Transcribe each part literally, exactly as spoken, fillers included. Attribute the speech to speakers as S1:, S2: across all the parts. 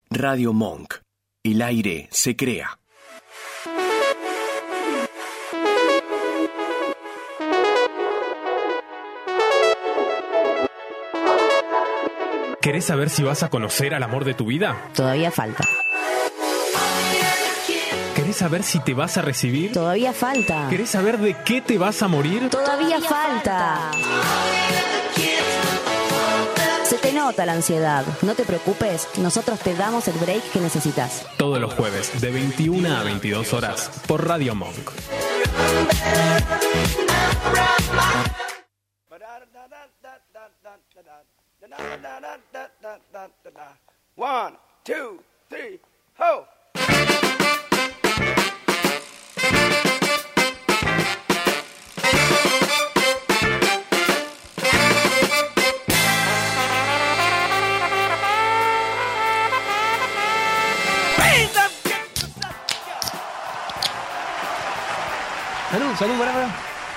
S1: Radio Monk. El aire se crea.
S2: ¿Querés saber si vas a conocer al amor de tu vida?
S3: Todavía falta.
S2: ¿Querés saber si te vas a recibir?
S3: Todavía falta.
S2: ¿Querés saber de qué te vas a morir?
S3: Todavía falta. Se te nota la ansiedad. No te preocupes, nosotros te damos el break que necesitas.
S2: Todos los jueves, de veintiuna a veintidós horas, por Radio Monk.
S4: One, two, three, ho!
S5: Salud, salud, pará, pará.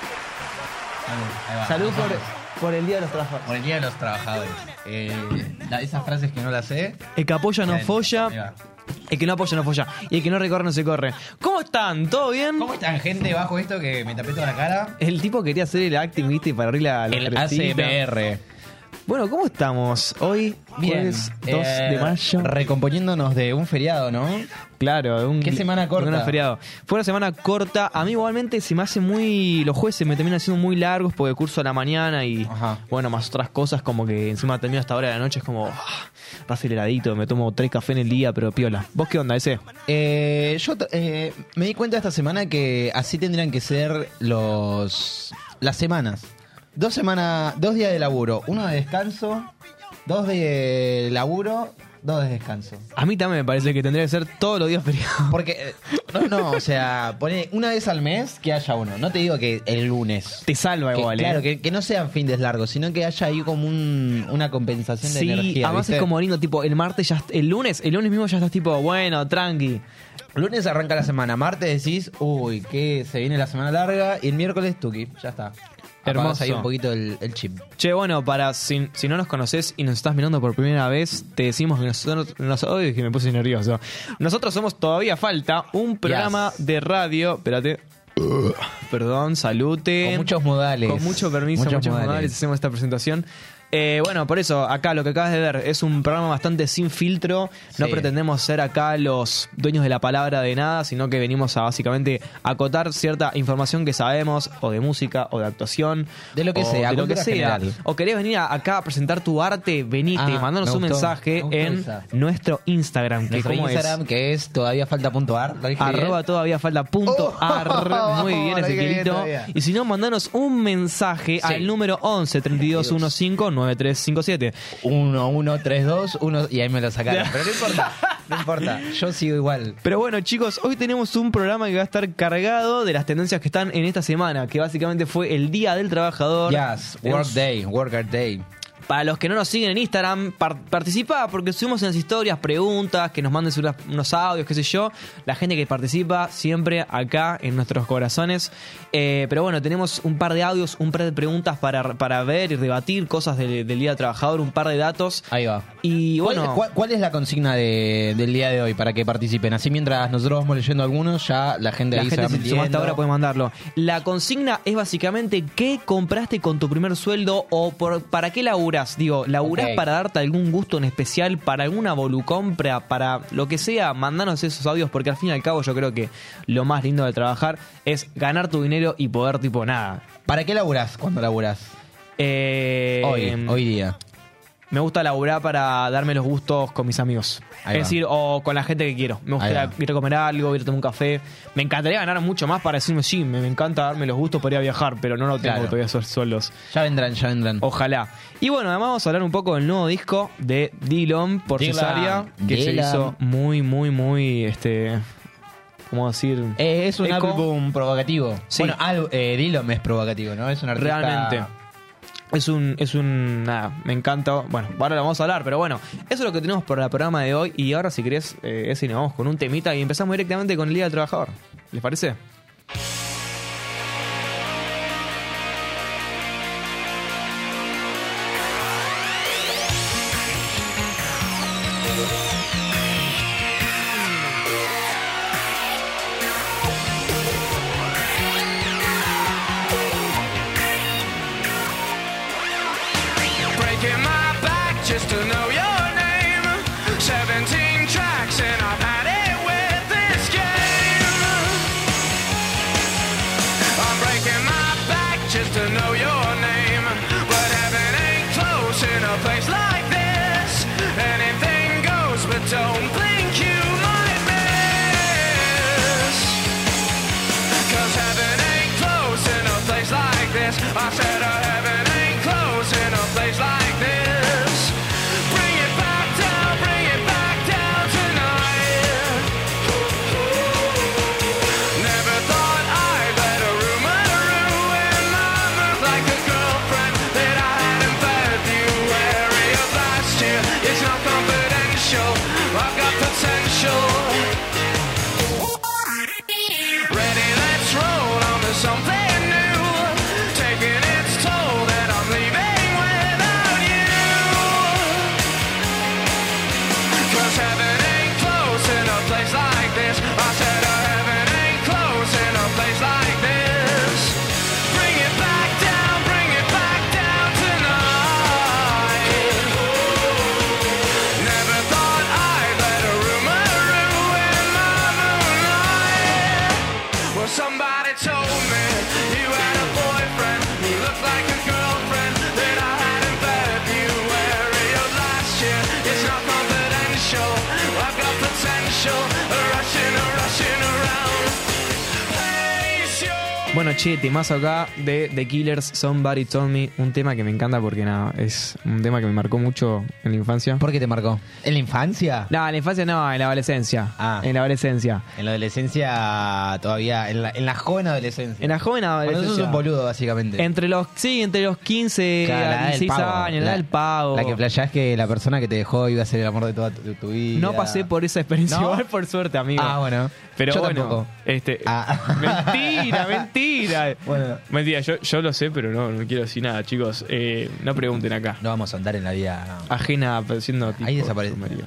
S6: Salud, ahí va.
S5: Salud por, por el Día de los Trabajadores.
S6: Por el Día de los Trabajadores. Eh, la- esas frases que no las sé.
S5: El que apoya no
S6: Ahí
S5: folla.
S6: va.
S5: El que no apoya no folla. Y el que no recorre no se corre. ¿Cómo están? ¿Todo bien?
S6: ¿Cómo están, gente? Bajo esto que me tapé toda la cara.
S5: El tipo quería hacer el acting, viste, para abrir la, la
S6: El
S5: crecita.
S6: A C M R.
S5: Bueno, ¿cómo estamos? Hoy, jueves dos
S6: eh,
S5: de mayo.
S6: Recomponiéndonos de un feriado, ¿no?
S5: Claro, de un
S6: ¿Qué semana corta?
S5: de un feriado. Fue una semana corta. A mí igualmente se me hace muy... Los jueves se me terminan siendo muy largos porque curso a la mañana y...
S6: Ajá.
S5: Bueno, más otras cosas como que encima termino hasta hora de la noche. Es como... ah, aceleradito, me tomo tres cafés en el día, pero piola. ¿Vos qué onda, ese?
S6: Eh, yo eh, me di cuenta esta semana que así tendrían que ser los las semanas. Dos semanas, dos días de laburo, uno de descanso, dos de laburo, dos de descanso.
S5: A mí también me parece que tendría que ser todos los días feriados.
S6: Porque, eh, no, no, o sea, pone una vez al mes que haya uno. No te digo que el lunes.
S5: Te salva
S6: Que-
S5: igual,
S6: claro,
S5: ¿eh?
S6: que, que no sean fines largos, sino que haya ahí como un, una compensación de
S5: Sí,
S6: energía.
S5: además
S6: ¿viste?
S5: es como lindo, tipo, el martes ya... El lunes, el lunes mismo ya estás tipo, bueno, tranqui.
S6: Lunes arranca la semana, martes decís, uy, que se viene la semana larga, y el miércoles, tuki, ya está. Apagás
S5: Hermoso.
S6: ahí un poquito el, el chip.
S5: Che, bueno, para si, si no nos conoces y nos estás mirando por primera vez, te decimos que nosotros... Nos, uy, que me puse nervioso. Nosotros somos Todavía Falta, un programa
S6: Yes.
S5: de radio... Espérate. Perdón, salute.
S6: Con muchos modales.
S5: Con mucho permiso,
S6: Muchos
S5: muchos modales.
S6: modales.
S5: hacemos esta presentación. Eh, bueno, por eso, acá lo que acabas de ver es un programa bastante sin filtro. No
S6: Sí.
S5: pretendemos ser acá los dueños de la palabra de nada, sino que venimos a básicamente acotar cierta información que sabemos, o de música, o de actuación.
S6: De lo que
S5: o
S6: sea,
S5: de lo que
S6: cultura
S5: sea.
S6: general.
S5: O querés venir a- acá a presentar tu arte, venite,
S6: Ah,
S5: mandanos
S6: me
S5: un
S6: gustó,
S5: mensaje
S6: me gustó
S5: en
S6: esa.
S5: nuestro Instagram. Que
S6: Nuestro
S5: ¿cómo
S6: Instagram,
S5: es?
S6: que es todavía falta punto ar. ¿lo dije bien?
S5: Arroba todavía falta punto ar. Muy bien,
S6: lo dije bien
S5: Ezequielito.
S6: todavía.
S5: Y si no, mandanos un mensaje
S6: Sí.
S5: al número once, treinta y dos, quince, nueve tres cinco siete.
S6: uno, uno, tres, dos, uno, y ahí me lo sacaron. Pero no importa, no importa, yo sigo igual.
S5: Pero bueno, chicos, hoy tenemos un programa que va a estar cargado de las tendencias que están en esta semana, que básicamente fue el Día del Trabajador.
S6: Yes, work
S5: Tenemos-
S6: day, worker day.
S5: Para los que no nos siguen en Instagram, par- participa porque subimos en las historias preguntas, que nos manden unas- unos audios, qué sé yo. La gente que participa siempre acá en nuestros corazones. Eh, pero bueno, tenemos un par de audios, un par de preguntas para, para ver y debatir cosas del, del Día del Trabajador, un par de datos.
S6: Ahí va.
S5: Y
S6: ¿Cuál,
S5: bueno,
S6: cuál- cuál es la consigna de- del día de hoy para que participen? Así mientras nosotros vamos leyendo algunos, ya la gente
S5: la
S6: ahí
S5: gente
S6: se va
S5: si te sumaste
S6: metiendo.
S5: ahora puede mandarlo. La consigna es básicamente qué compraste con tu primer sueldo o por, para qué laburás. Digo, laburás
S6: Ok.
S5: para darte algún gusto en especial, para alguna volucompra, para lo que sea. Mandanos esos audios porque al fin y al cabo yo creo que lo más lindo de trabajar es ganar tu dinero y poder tipo nada.
S6: ¿Para qué laburás cuando laburás?
S5: Eh,
S6: Hoy, hoy día.
S5: Me gusta laburar para darme los gustos con mis amigos.
S6: Ahí
S5: es
S6: va.
S5: decir, o con la gente que quiero. Me gusta
S6: Ahí
S5: ir a,
S6: va.
S5: ir a comer algo, ir a tomar un café. Me encantaría ganar mucho más para decirme, sí, me, me encanta darme los gustos para ir a viajar, pero no lo tengo
S6: Claro.
S5: todavía esos sueldos.
S6: Ya vendrán, ya vendrán.
S5: Ojalá. Y bueno, además vamos a hablar un poco del nuevo disco de Dillon por
S6: Dylan,
S5: Cesárea, que se
S6: Dylan.
S5: hizo muy, muy, muy, este, ¿cómo decir?
S6: Eh, es un
S5: Eco.
S6: álbum provocativo.
S5: Sí.
S6: Bueno, al, eh, Dillon es provocativo, ¿no? Es un artista...
S5: Realmente. Es un, es un, nada, me encanta. Bueno, ahora lo vamos a hablar, pero bueno, eso es lo que tenemos para el programa de hoy. Y ahora, si querés, eh, ese nos vamos con un temita y empezamos directamente con el Día del Trabajador. ¿Les parece?
S7: seventeen tracks and I've had it with this game. I'm breaking my back just to know your name, but heaven ain't close in a place like this. Anything goes, but don't blink, you might miss. Cause heaven ain't close in a place like this. I said uh, heaven ain't close in a place like this. Bring it back down, bring it back down tonight. Never thought I'd let a rumor ruin my mood like a girlfriend that I had in February of last year. It's not confidential, I've got potential. Ready, let's roll on to something new. Taking its toll that I'm leaving without you. Cause heaven ain't close in a place like this. I said uh, heaven ain't close in a place like this. Bring it back down, bring it back down tonight. Never thought I'd let a rumor ruin my moonlight. Well, somebody told me you had a boyfriend who looked like a girlfriend that I had in February of last year. It's not confidential, I've got potential, rushing, rushing around. Place your
S5: Bueno, che, temazo acá de The Killers, Somebody Told Me. Un tema que me encanta porque nada, es un tema que me marcó mucho en la infancia.
S6: ¿Por qué te marcó? ¿En la infancia?
S5: No, en la infancia no, en la adolescencia.
S6: Ah.
S5: En la adolescencia.
S6: En la adolescencia todavía, en la, en la joven adolescencia.
S5: En la joven
S6: Cuando
S5: adolescencia.
S6: sos un boludo, básicamente.
S5: Entre los, sí, entre los quince
S6: Claro, la edad
S5: a
S6: del
S5: dieciséis
S6: pavo.
S5: años, la edad del pavo.
S6: La que flasheás que la persona que te dejó iba a ser el amor de toda tu, tu vida.
S5: No pasé por esa experiencia
S6: ¿No?
S5: igual, por suerte, amigo.
S6: Ah, bueno.
S5: Pero
S6: Yo
S5: bueno,
S6: tampoco.
S5: este,
S6: Ah.
S5: mentira, mentira.
S6: Bueno.
S5: Mentira, yo, yo lo sé, pero no, no quiero decir nada, chicos. Eh, no pregunten acá.
S6: No vamos a andar en la vida.
S5: Ajena, siendo tipo.
S6: Ahí desaparece.
S5: María.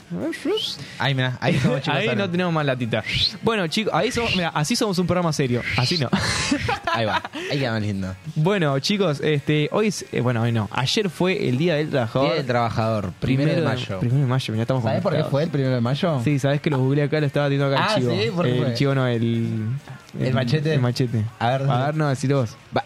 S6: Ahí, mirá, ahí somos chicos.
S5: Ahí
S6: sanos.
S5: no tenemos más latita. Bueno, chicos, ahí somos, mira, así somos un programa serio. Así no.
S6: Ahí va, ahí queda más lindo.
S5: Bueno, chicos, este, hoy es, eh, bueno, hoy no. Ayer fue el Día del Trabajador.
S6: Día del Trabajador, primero, de mayo.
S5: Primero de mayo, mirá, estamos
S6: ¿Sabés por qué
S5: complicados.
S6: fue el primero de mayo?
S5: Sí, sabés que lo googleé acá, lo estaba teniendo acá
S6: Ah,
S5: el chivo.
S6: ¿sí? ¿Por qué
S5: el
S6: fue?
S5: chivo no, el,
S6: ¿El machete?
S5: El machete.
S6: A ver,
S5: a ver, no, decilo vos.
S6: Va,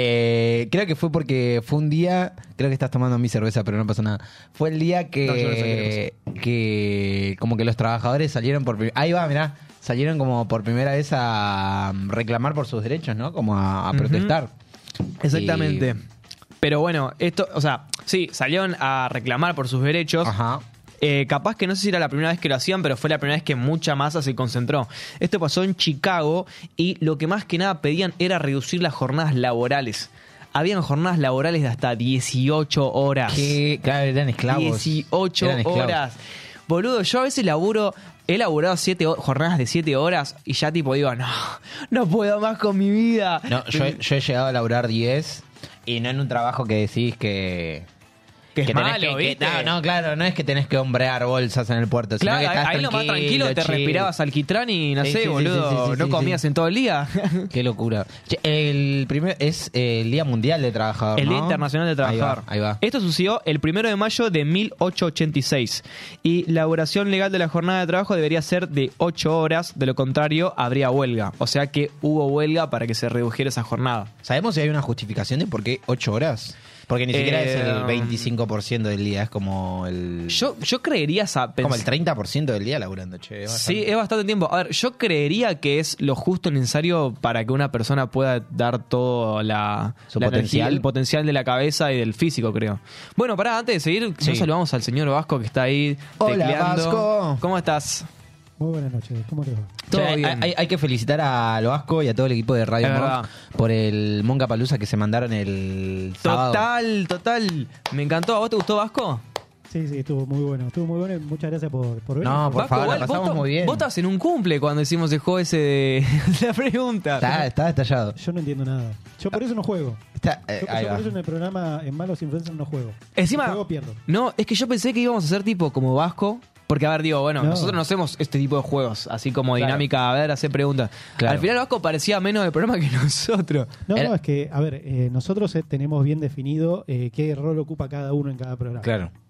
S6: eh, creo que fue porque fue un día, creo que estás tomando mi cerveza, pero no pasa nada. Fue el día que,
S5: No, yo no sé qué
S6: que como que los trabajadores salieron por prim- ahí va, mirá, salieron como por primera vez a um, reclamar por sus derechos, ¿no? Como a, a
S5: Ujú.
S6: protestar.
S5: Exactamente.
S6: Y-
S5: Pero bueno, esto, o sea, sí, salieron a reclamar por sus derechos.
S6: Ajá.
S5: Eh, capaz que no sé si era la primera vez que lo hacían, pero fue la primera vez que mucha masa se concentró. Esto pasó en Chicago y lo que más que nada pedían era reducir las jornadas laborales. Habían jornadas laborales de hasta dieciocho horas.
S6: Que claro, eran esclavos.
S5: dieciocho
S6: Eran esclavos.
S5: horas. Boludo, yo a veces laburo, he laburado siete ho- jornadas de siete horas y ya tipo digo, no, no puedo más con mi vida.
S6: No, yo, yo he llegado a laburar diez y no en un trabajo que decís que...
S5: Que es
S6: tenés
S5: malo,
S6: que- que-
S5: ¿viste?
S6: no, no, claro, no es que tenés que hombrear bolsas en el puerto, sino
S5: Claro,
S6: que estás
S5: ahí lo más
S6: tranquilo,
S5: tranquilo te
S6: chill.
S5: respirabas alquitrán y no
S6: Sí,
S5: sé,
S6: sí, sí,
S5: boludo,
S6: sí, sí, sí,
S5: no
S6: sí,
S5: comías
S6: sí.
S5: en todo el día.
S6: Qué locura. Che, el primer es eh, el Día Mundial del Trabajador,
S5: El Día
S6: ¿no?
S5: Internacional del Trabajador.
S6: Ahí va, ahí va.
S5: Esto sucedió el primero de mayo de mil ochocientos ochenta y seis. Y la duración legal de la jornada de trabajo debería ser de ocho horas, de lo contrario habría huelga. O sea que hubo huelga para que se redujera esa jornada.
S6: ¿Sabemos si hay una justificación de por qué ocho horas? Porque ni siquiera
S5: Eh,
S6: es el veinticinco por ciento del día, es como el...
S5: Yo, yo creería esa
S6: como el treinta por ciento del día laburando, che.
S5: Sí,
S6: bastante.
S5: es bastante tiempo. A ver, yo creería que es lo justo y necesario para que una persona pueda dar todo la,
S6: Su
S5: la
S6: potencial.
S5: energía, el potencial de la cabeza y del físico, creo. Bueno, pará, antes de seguir,
S6: Sí.
S5: nos saludamos al señor Vasco que está ahí
S6: Hola,
S5: tecleando.
S6: Vasco.
S5: ¿Cómo estás?
S8: Muy buenas noches, ¿cómo te va?
S5: Todo
S6: Che,
S5: bien.
S6: Hay, hay que felicitar a Lo Vasco y a todo el equipo de Radio
S5: Es
S6: Monk
S5: verdad.
S6: por el Monka Palusa que se mandaron el sábado.
S5: Total, total. Me encantó. ¿A vos te gustó Vasco?
S8: Sí, sí, estuvo muy bueno, estuvo muy bueno y muchas gracias por, por venir.
S6: No, por
S5: Vasco,
S6: favor,
S5: igual,
S6: la pasamos
S5: vos, to-
S6: muy bien.
S5: Vos estabas en un cumple cuando hicimos el juego ese de la pregunta.
S6: Está, está estallado.
S8: Yo no entiendo nada. Yo por eso no juego.
S6: Está, eh,
S8: Yo,
S6: ahí
S8: yo
S6: va.
S8: por eso en el programa en Malos Influencers no juego.
S5: Encima,
S8: Si juego, pierdo.
S5: no, es que yo pensé que íbamos a hacer tipo como Vasco. Porque, a ver, digo, bueno,
S8: No.
S5: nosotros no hacemos este tipo de juegos, así como
S6: Claro.
S5: dinámica, a ver, hacer preguntas.
S6: Claro.
S5: Al final Vasco parecía menos de programa que nosotros.
S8: No,
S6: Era-
S8: no, es que, a ver, eh, nosotros eh, tenemos bien definido eh, qué rol ocupa cada uno en cada programa.
S6: Claro.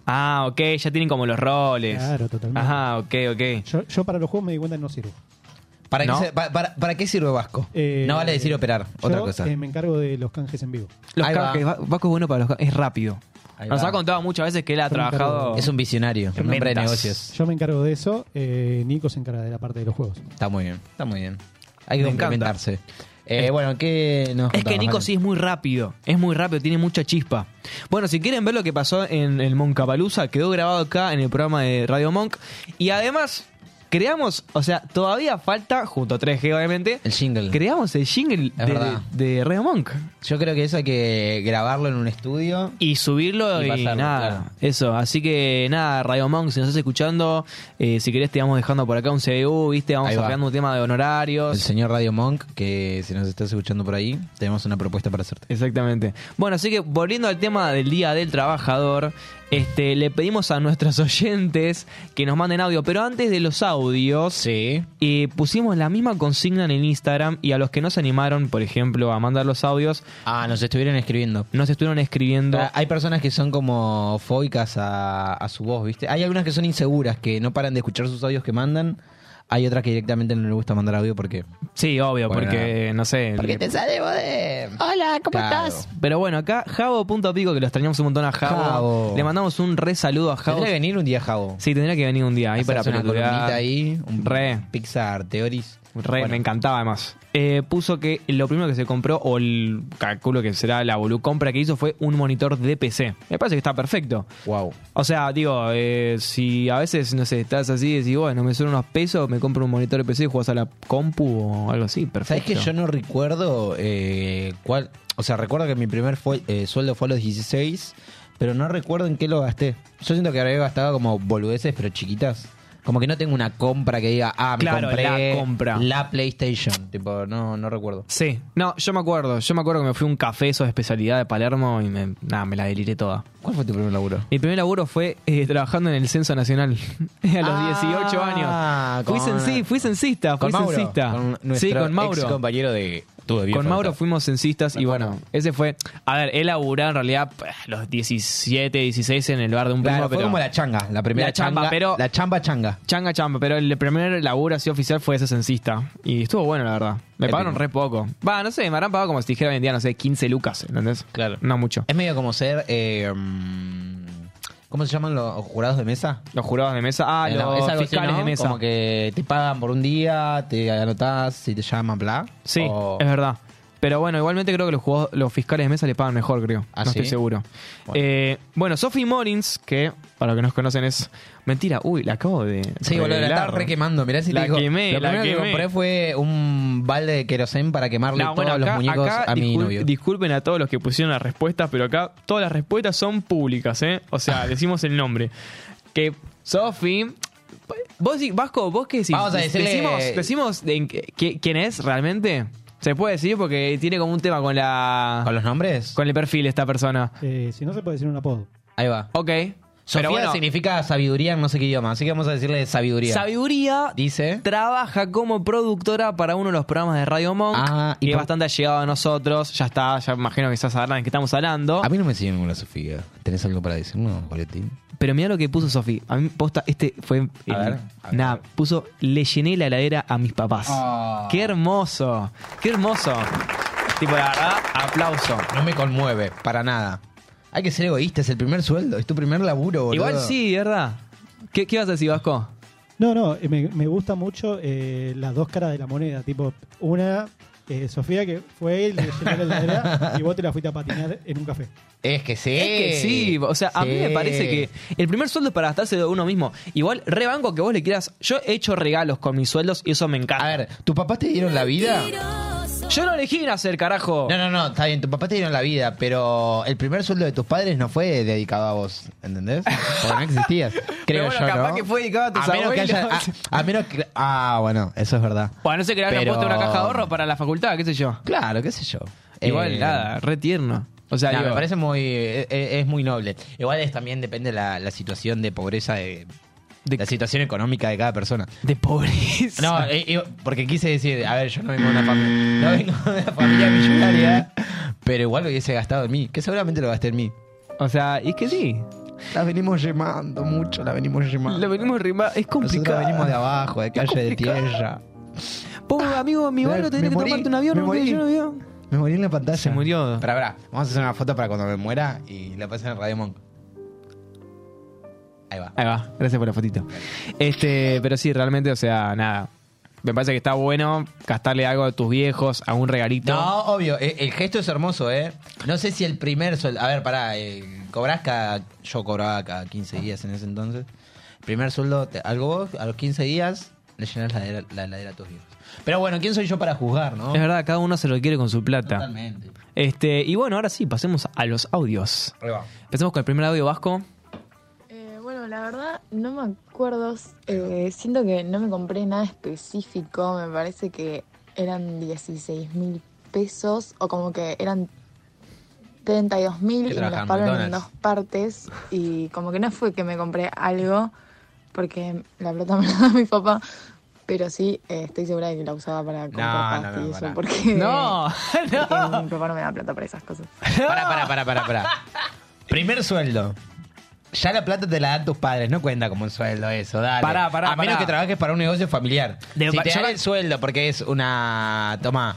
S5: Ah, ok, ya tienen como los roles.
S8: Claro, totalmente.
S5: Ajá, ok, ok.
S8: Yo, yo para los juegos me di cuenta que no sirvo.
S6: ¿Para,
S5: ¿No?
S6: qué, se- pa- para, ¿Para qué sirve Vasco?
S8: Eh,
S6: no vale decir operar,
S8: yo,
S6: otra cosa.
S8: eh, me encargo de los canjes en vivo.
S5: Los
S6: Ahí va.
S5: canjes, Va- Vasco es bueno para los canjes, es rápido.
S6: Ahí
S5: Nos
S6: va.
S5: ha contado muchas veces que él ha
S8: Yo me encargo-
S5: trabajado.
S6: Es un visionario,
S5: En
S6: un hombre de
S5: ventas.
S6: negocios.
S8: Yo me encargo de eso. Eh, Nico se encarga de la parte de los juegos.
S6: Está muy bien, está muy bien. Hay que
S5: Me encanta.
S6: complementarse. Eh, bueno, ¿qué nos
S5: Es que
S6: contabas,
S5: Nico
S6: Valen?
S5: sí es muy rápido, es muy rápido, tiene mucha chispa. Bueno, si quieren ver lo que pasó en el Moncapalooza, quedó grabado acá en el programa de Radio Monk. Y además, creamos, o sea, todavía falta, junto a tres G obviamente,
S6: El jingle.
S5: creamos el jingle
S6: Es
S5: de,
S6: verdad.
S5: de Radio Monk.
S6: Yo creo que eso hay que grabarlo en un estudio.
S5: Y subirlo
S6: Y
S5: y,
S6: pasarlo,
S5: nada,
S6: claro.
S5: eso. Así que nada, Radio Monk, si nos estás escuchando, eh, si querés te vamos dejando por acá un C D U, ¿viste? Vamos
S6: Ahí va.
S5: hablando un tema de honorarios.
S6: El señor Radio Monk, que si nos estás escuchando por ahí, tenemos una propuesta para hacerte.
S5: Exactamente. Bueno, así que volviendo al tema del Día del Trabajador, este, le pedimos a nuestros oyentes que nos manden audio, pero antes de los audios,
S6: Sí.
S5: eh, pusimos la misma consigna en el Instagram y a los que no se animaron, por ejemplo, a mandar los audios,
S6: Ah, nos estuvieron escribiendo.
S5: nos estuvieron escribiendo.
S6: Ah, Hay personas que son como fóbicas a, a su voz, ¿viste? Hay algunas que son inseguras, que no paran de escuchar sus audios que mandan. Hay otras que directamente no les gusta mandar audio porque...
S5: Sí, obvio,
S6: Bueno,
S5: porque, no sé...
S6: Porque te sale de...
S3: Hola, ¿cómo
S6: Claro.
S3: estás?
S5: Pero bueno, acá Javo.pico, que lo extrañamos un montón a Javo.
S6: Javo.
S5: Le mandamos un re saludo a Javo.
S6: Tendría que venir un día, Javo.
S5: Sí, tendría que venir un día ahí para
S6: Hacerse una
S5: pelotudear.
S6: columnita ahí, un
S5: Re.
S6: Pixar Theories.
S5: Re,
S6: Bueno.
S5: me encantaba además. Eh, puso que lo primero que se compró, o el calculo que será la bolu compra que hizo, fue un monitor de P C. Me parece que está perfecto.
S6: Wow.
S5: O sea, digo, eh, si a veces, no sé, estás así y decís, bueno, me suelen unos pesos, me compro un monitor de P C y juegas a la compu o algo así, perfecto.
S6: ¿Sabes que yo no recuerdo eh, cuál? O sea, recuerdo que mi primer fue, eh, sueldo fue a los dieciséis, pero no recuerdo en qué lo gasté. Yo siento que habría gastado como boludeces, pero chiquitas. Como que no tengo una compra que diga, ah, me
S5: Claro,
S6: compré
S5: la compra.
S6: la PlayStation. Tipo, no, no recuerdo.
S5: Sí, no, yo me acuerdo. Yo me acuerdo que me fui a un café, eso de especialidad de Palermo, y me, nada, me la deliré toda.
S6: ¿Cuál fue tu primer laburo?
S5: Mi primer laburo fue eh, trabajando en el Censo Nacional a los dieciocho años. Fui,
S6: con-
S5: censi- fui censista, fui
S6: Con Mauro,
S5: censista.
S6: con nuestro
S5: sí, con Mauro.
S6: ex compañero de Tuve bien
S5: Con Mauro
S6: falta.
S5: fuimos censistas y bueno, ese fue... A ver, él laburaba en realidad pues, los diecisiete, dieciséis en el bar de un primo,
S6: Claro, fue
S5: pero...
S6: como la changa, la primera
S5: La chamba,
S6: changa,
S5: pero-
S6: la chamba changa.
S5: Changa chamba, pero el primer laburo así oficial fue ese censista. Y estuvo bueno, la verdad. Me
S6: Épico.
S5: pagaron re poco. Va, no sé, me habrán pagado como si dijera hoy en día, no sé, quince lucas, ¿entendés?
S6: Claro.
S5: No mucho.
S6: Es medio como ser, eh, mm, ¿cómo se llaman los jurados de mesa?
S5: Los jurados de mesa, ah,
S6: Eh, no,
S5: los
S6: es algo así,
S5: fiscales
S6: ¿no?
S5: de mesa.
S6: Como que te pagan por un día, te anotás si te llaman, bla.
S5: Sí,
S6: O-
S5: es verdad. Pero bueno, igualmente creo que los, jugadores- los fiscales de mesa le pagan mejor, creo.
S6: ¿Ah,
S5: no
S6: sí?
S5: estoy seguro.
S6: Bueno.
S5: Eh, bueno, Sophie Morins, que para los que nos conocen es... Mentira, uy, la acabo de...
S6: Sí, boludo, la
S5: revelar.
S6: estaba re quemando. Mirá si
S5: La
S6: te digo.
S5: quemé,
S6: Lo
S5: la
S6: primero que
S5: quemé.
S6: compré fue un balde de querosén para quemarle
S5: No,
S6: todos
S5: bueno, acá,
S6: los muñecos
S5: acá
S6: a mi
S5: discul-
S6: novio.
S5: disculpen a todos los que pusieron las respuestas, pero acá todas las respuestas son públicas, ¿eh? O sea, decimos el nombre. Que Sophie... Vos, di- Vasco, ¿vos qué decís?
S6: Vamos a decirle-
S5: Decimos, decimos de en qué- qué- quién es realmente. Se puede decir porque tiene como un tema con la...
S6: ¿Con los nombres?
S5: Con el perfil de esta persona.
S8: Eh, si no, se puede decir un apodo.
S6: Ahí va.
S5: Ok.
S6: Sofía
S5: Pero bueno,
S6: significa sabiduría en no sé qué idioma, así que vamos a decirle sabiduría.
S5: Sabiduría
S6: Dice.
S5: trabaja como productora para uno de los programas de Radio Monk.
S6: Ah, y
S5: que es
S6: por-
S5: bastante allegado a nosotros. Ya está, ya imagino que ya sabrán de qué estamos hablando.
S6: A mí no me sigue ninguna Sofía. ¿Tenés algo para decir? No, boletín.
S5: Pero mira lo que puso Sofi. A mí, posta, este fue. el-
S6: ver, a ver.
S5: Nada, puso: le llené la heladera a mis papás.
S6: Ah.
S5: ¡Qué hermoso! ¡Qué hermoso! Tipo, la verdad, aplauso.
S6: No me conmueve, para nada. Hay que ser egoísta, es el primer sueldo, es tu primer laburo, boludo.
S5: Igual sí, ¿verdad? ¿Qué, qué vas a decir, Vasco?
S8: No, no, eh, me, me gusta mucho eh, las dos caras de la moneda. Tipo, una, eh, Sofía, que fue y le llenó la heladera y vos te la fuiste a patinar en un café.
S6: Es que sí.
S5: Es que sí, o sea, a mí me
S6: Sí.
S5: parece que el primer sueldo es para gastarse de uno mismo. Igual, re banco que vos le quieras. Yo he hecho regalos con mis sueldos y eso me encanta.
S6: A ver, ¿tus papás te dieron la vida?
S5: Yo no elegí nacer, carajo.
S6: No, no, no, está bien, tus papás te dieron la vida, pero el primer sueldo de tus padres no fue dedicado a vos, ¿entendés? Porque no existías. Creo
S5: Pero bueno,
S6: yo,
S5: capaz
S6: ¿no?
S5: que fue dedicado a tus
S6: menos que
S5: abuelos.
S6: haya- a, a menos que... Ah, bueno, eso es verdad.
S5: Bueno, no sé que le hayan
S6: Pero-
S5: puesto una caja de ahorro para la facultad, qué sé yo.
S6: Claro, qué sé yo.
S5: Igual,
S6: Eh,
S5: nada, re tierno. O sea,
S6: Nah,
S5: digo,
S6: me parece muy... Es, es muy noble. Igual es también depende la, la situación de pobreza de...
S5: De-
S6: la situación económica de cada persona.
S5: de pobreza.
S6: No, eh, eh, porque quise decir, a ver, yo no vengo de una familia, no vengo de una familia millonaria, pero igual lo hubiese gastado en mí, que seguramente lo gasté en mí.
S5: O sea, y es que sí.
S6: La venimos remando mucho, la venimos remando.
S5: La venimos rimando. Es complicado.
S6: Nosotros venimos de abajo, de calle de tierra.
S5: Pobre amigo, mi
S6: Me-
S5: barrio tenía
S6: me
S5: que
S6: morí,
S5: tomarte un avión,
S6: me
S5: no
S6: morí.
S5: yo no avión.
S6: Me morí en la pantalla.
S5: Se murió.
S6: Pará, pará. Vamos a hacer una foto para cuando me muera y la pasen en Radio Monk. Ahí va.
S5: Ahí va, gracias por la fotito. Este, pero sí, realmente, o sea, nada. Me parece que está bueno gastarle algo a tus viejos, a un regalito.
S6: No, obvio, el, el gesto es hermoso, ¿eh? No sé si el primer sueldo... A ver, pará, eh, cobrás cada... Yo cobraba cada quince días en ese entonces. Primer sueldo, te- algo vos, a los quince días le llenas la heladera, la heladera a tus viejos. Pero bueno, ¿quién soy yo para juzgar, no?
S5: Es verdad, cada uno se lo quiere con su plata.
S6: Totalmente.
S5: Este, y bueno, ahora sí, pasemos a los audios.
S6: Ahí va.
S5: Empecemos con el primer audio vasco.
S9: Eh, bueno, la verdad no me acuerdo, eh, siento que no me compré nada específico, me parece que eran dieciséis mil pesos o como que eran treinta y dos mil
S6: ¿Qué
S9: y me los
S6: trabajan,
S9: pagaron en
S6: McDonald's?
S9: dos partes y como que no fue que me compré algo porque la plata me la da mi papá, pero sí eh, estoy segura de que la usaba para comprar
S6: no,
S9: pasta
S6: no,
S9: y eso
S6: pará.
S9: porque,
S5: No,
S9: porque mi papá no me da plata para esas cosas.
S6: Pará, pará, pará, pará, pará. Primer sueldo. Ya la plata te la dan tus padres, no cuenta como un sueldo eso, dale.
S5: Pará, pará,
S6: A menos
S5: pará.
S6: que trabajes para un negocio familiar.
S5: De-
S6: si te
S5: yo-
S6: dan el sueldo porque es una... Toma,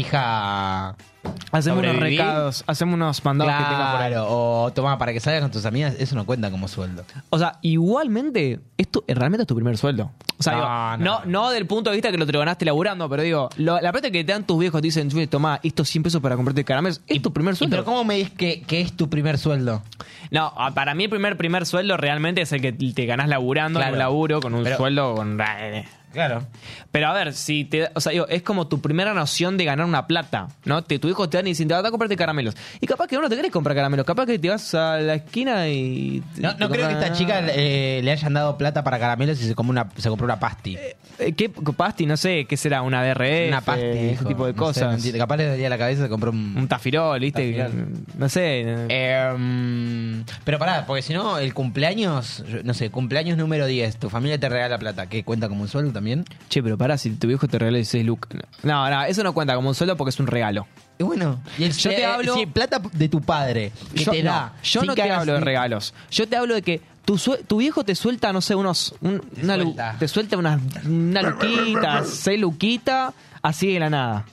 S6: hija...
S5: Hacemos unos
S6: sobrevivir.
S5: recados, hacemos unos mandados que tengas por ahí.
S6: Claro, o toma para que salgas con tus amigas, eso no cuenta como sueldo.
S5: O sea, igualmente, esto realmente es tu primer sueldo. O sea,
S6: No,
S5: digo,
S6: no,
S5: no, no, del punto de vista que lo te lo ganaste laburando, pero digo, lo- la plata que te dan tus viejos te dicen, "Chuy, tomá, estos cien pesos para comprarte caramelos, es tu primer
S6: ¿Y
S5: sueldo.
S6: pero cómo me dices que, que es tu primer sueldo?
S5: No, a- para mí el primer primer sueldo realmente es el que te ganás laburando en
S6: Claro.
S5: un laburo, con un
S6: Pero-
S5: sueldo, con...
S6: Claro.
S5: Pero a ver, si te, o sea, digo, es como tu primera noción de ganar una plata, ¿no? Te, tu hijo te dan y dicen, te vas a comprarte caramelos. Y capaz que no te querés comprar caramelos, capaz que te vas a la esquina y... te-
S6: No,
S5: te
S6: no creo que
S5: compras-
S6: esta chica eh, le hayan dado plata para caramelos y se, come una, se compró una pasti.
S5: Eh, ¿Qué pasti? No sé, ¿qué será? ¿Una D R F?
S6: una pasti.
S5: Ese
S6: dijo.
S5: tipo de
S6: No sé, no
S5: cosas.
S6: entiendo. Capaz le dolía la cabeza y se compró un...
S5: Un tafirol, ¿viste?
S6: Tafirol.
S5: No sé.
S6: Eh, mm, pero pará, porque si no, el cumpleaños, yo- no sé, cumpleaños número diez, tu familia te regala plata, ¿qué cuenta como un sueldo también?
S5: Che, pero pará, si tu viejo te regala dieciséis lucas. No, no, eso no cuenta como un sueldo porque es un regalo.
S6: Y bueno, y el,
S5: Yo te
S6: eh,
S5: hablo-
S6: sí, plata de tu padre, que
S5: yo
S6: te
S5: no,
S6: da.
S5: yo
S6: sin
S5: no
S6: que
S5: te
S6: hagas
S5: hablo de
S6: ni-
S5: regalos. Yo te hablo de que tu, sue- tu viejo te suelta, no sé, unos. un-
S6: Te
S5: una lu-
S6: suelta.
S5: te suelta unas, una luquita, seis luquitas, así de la nada.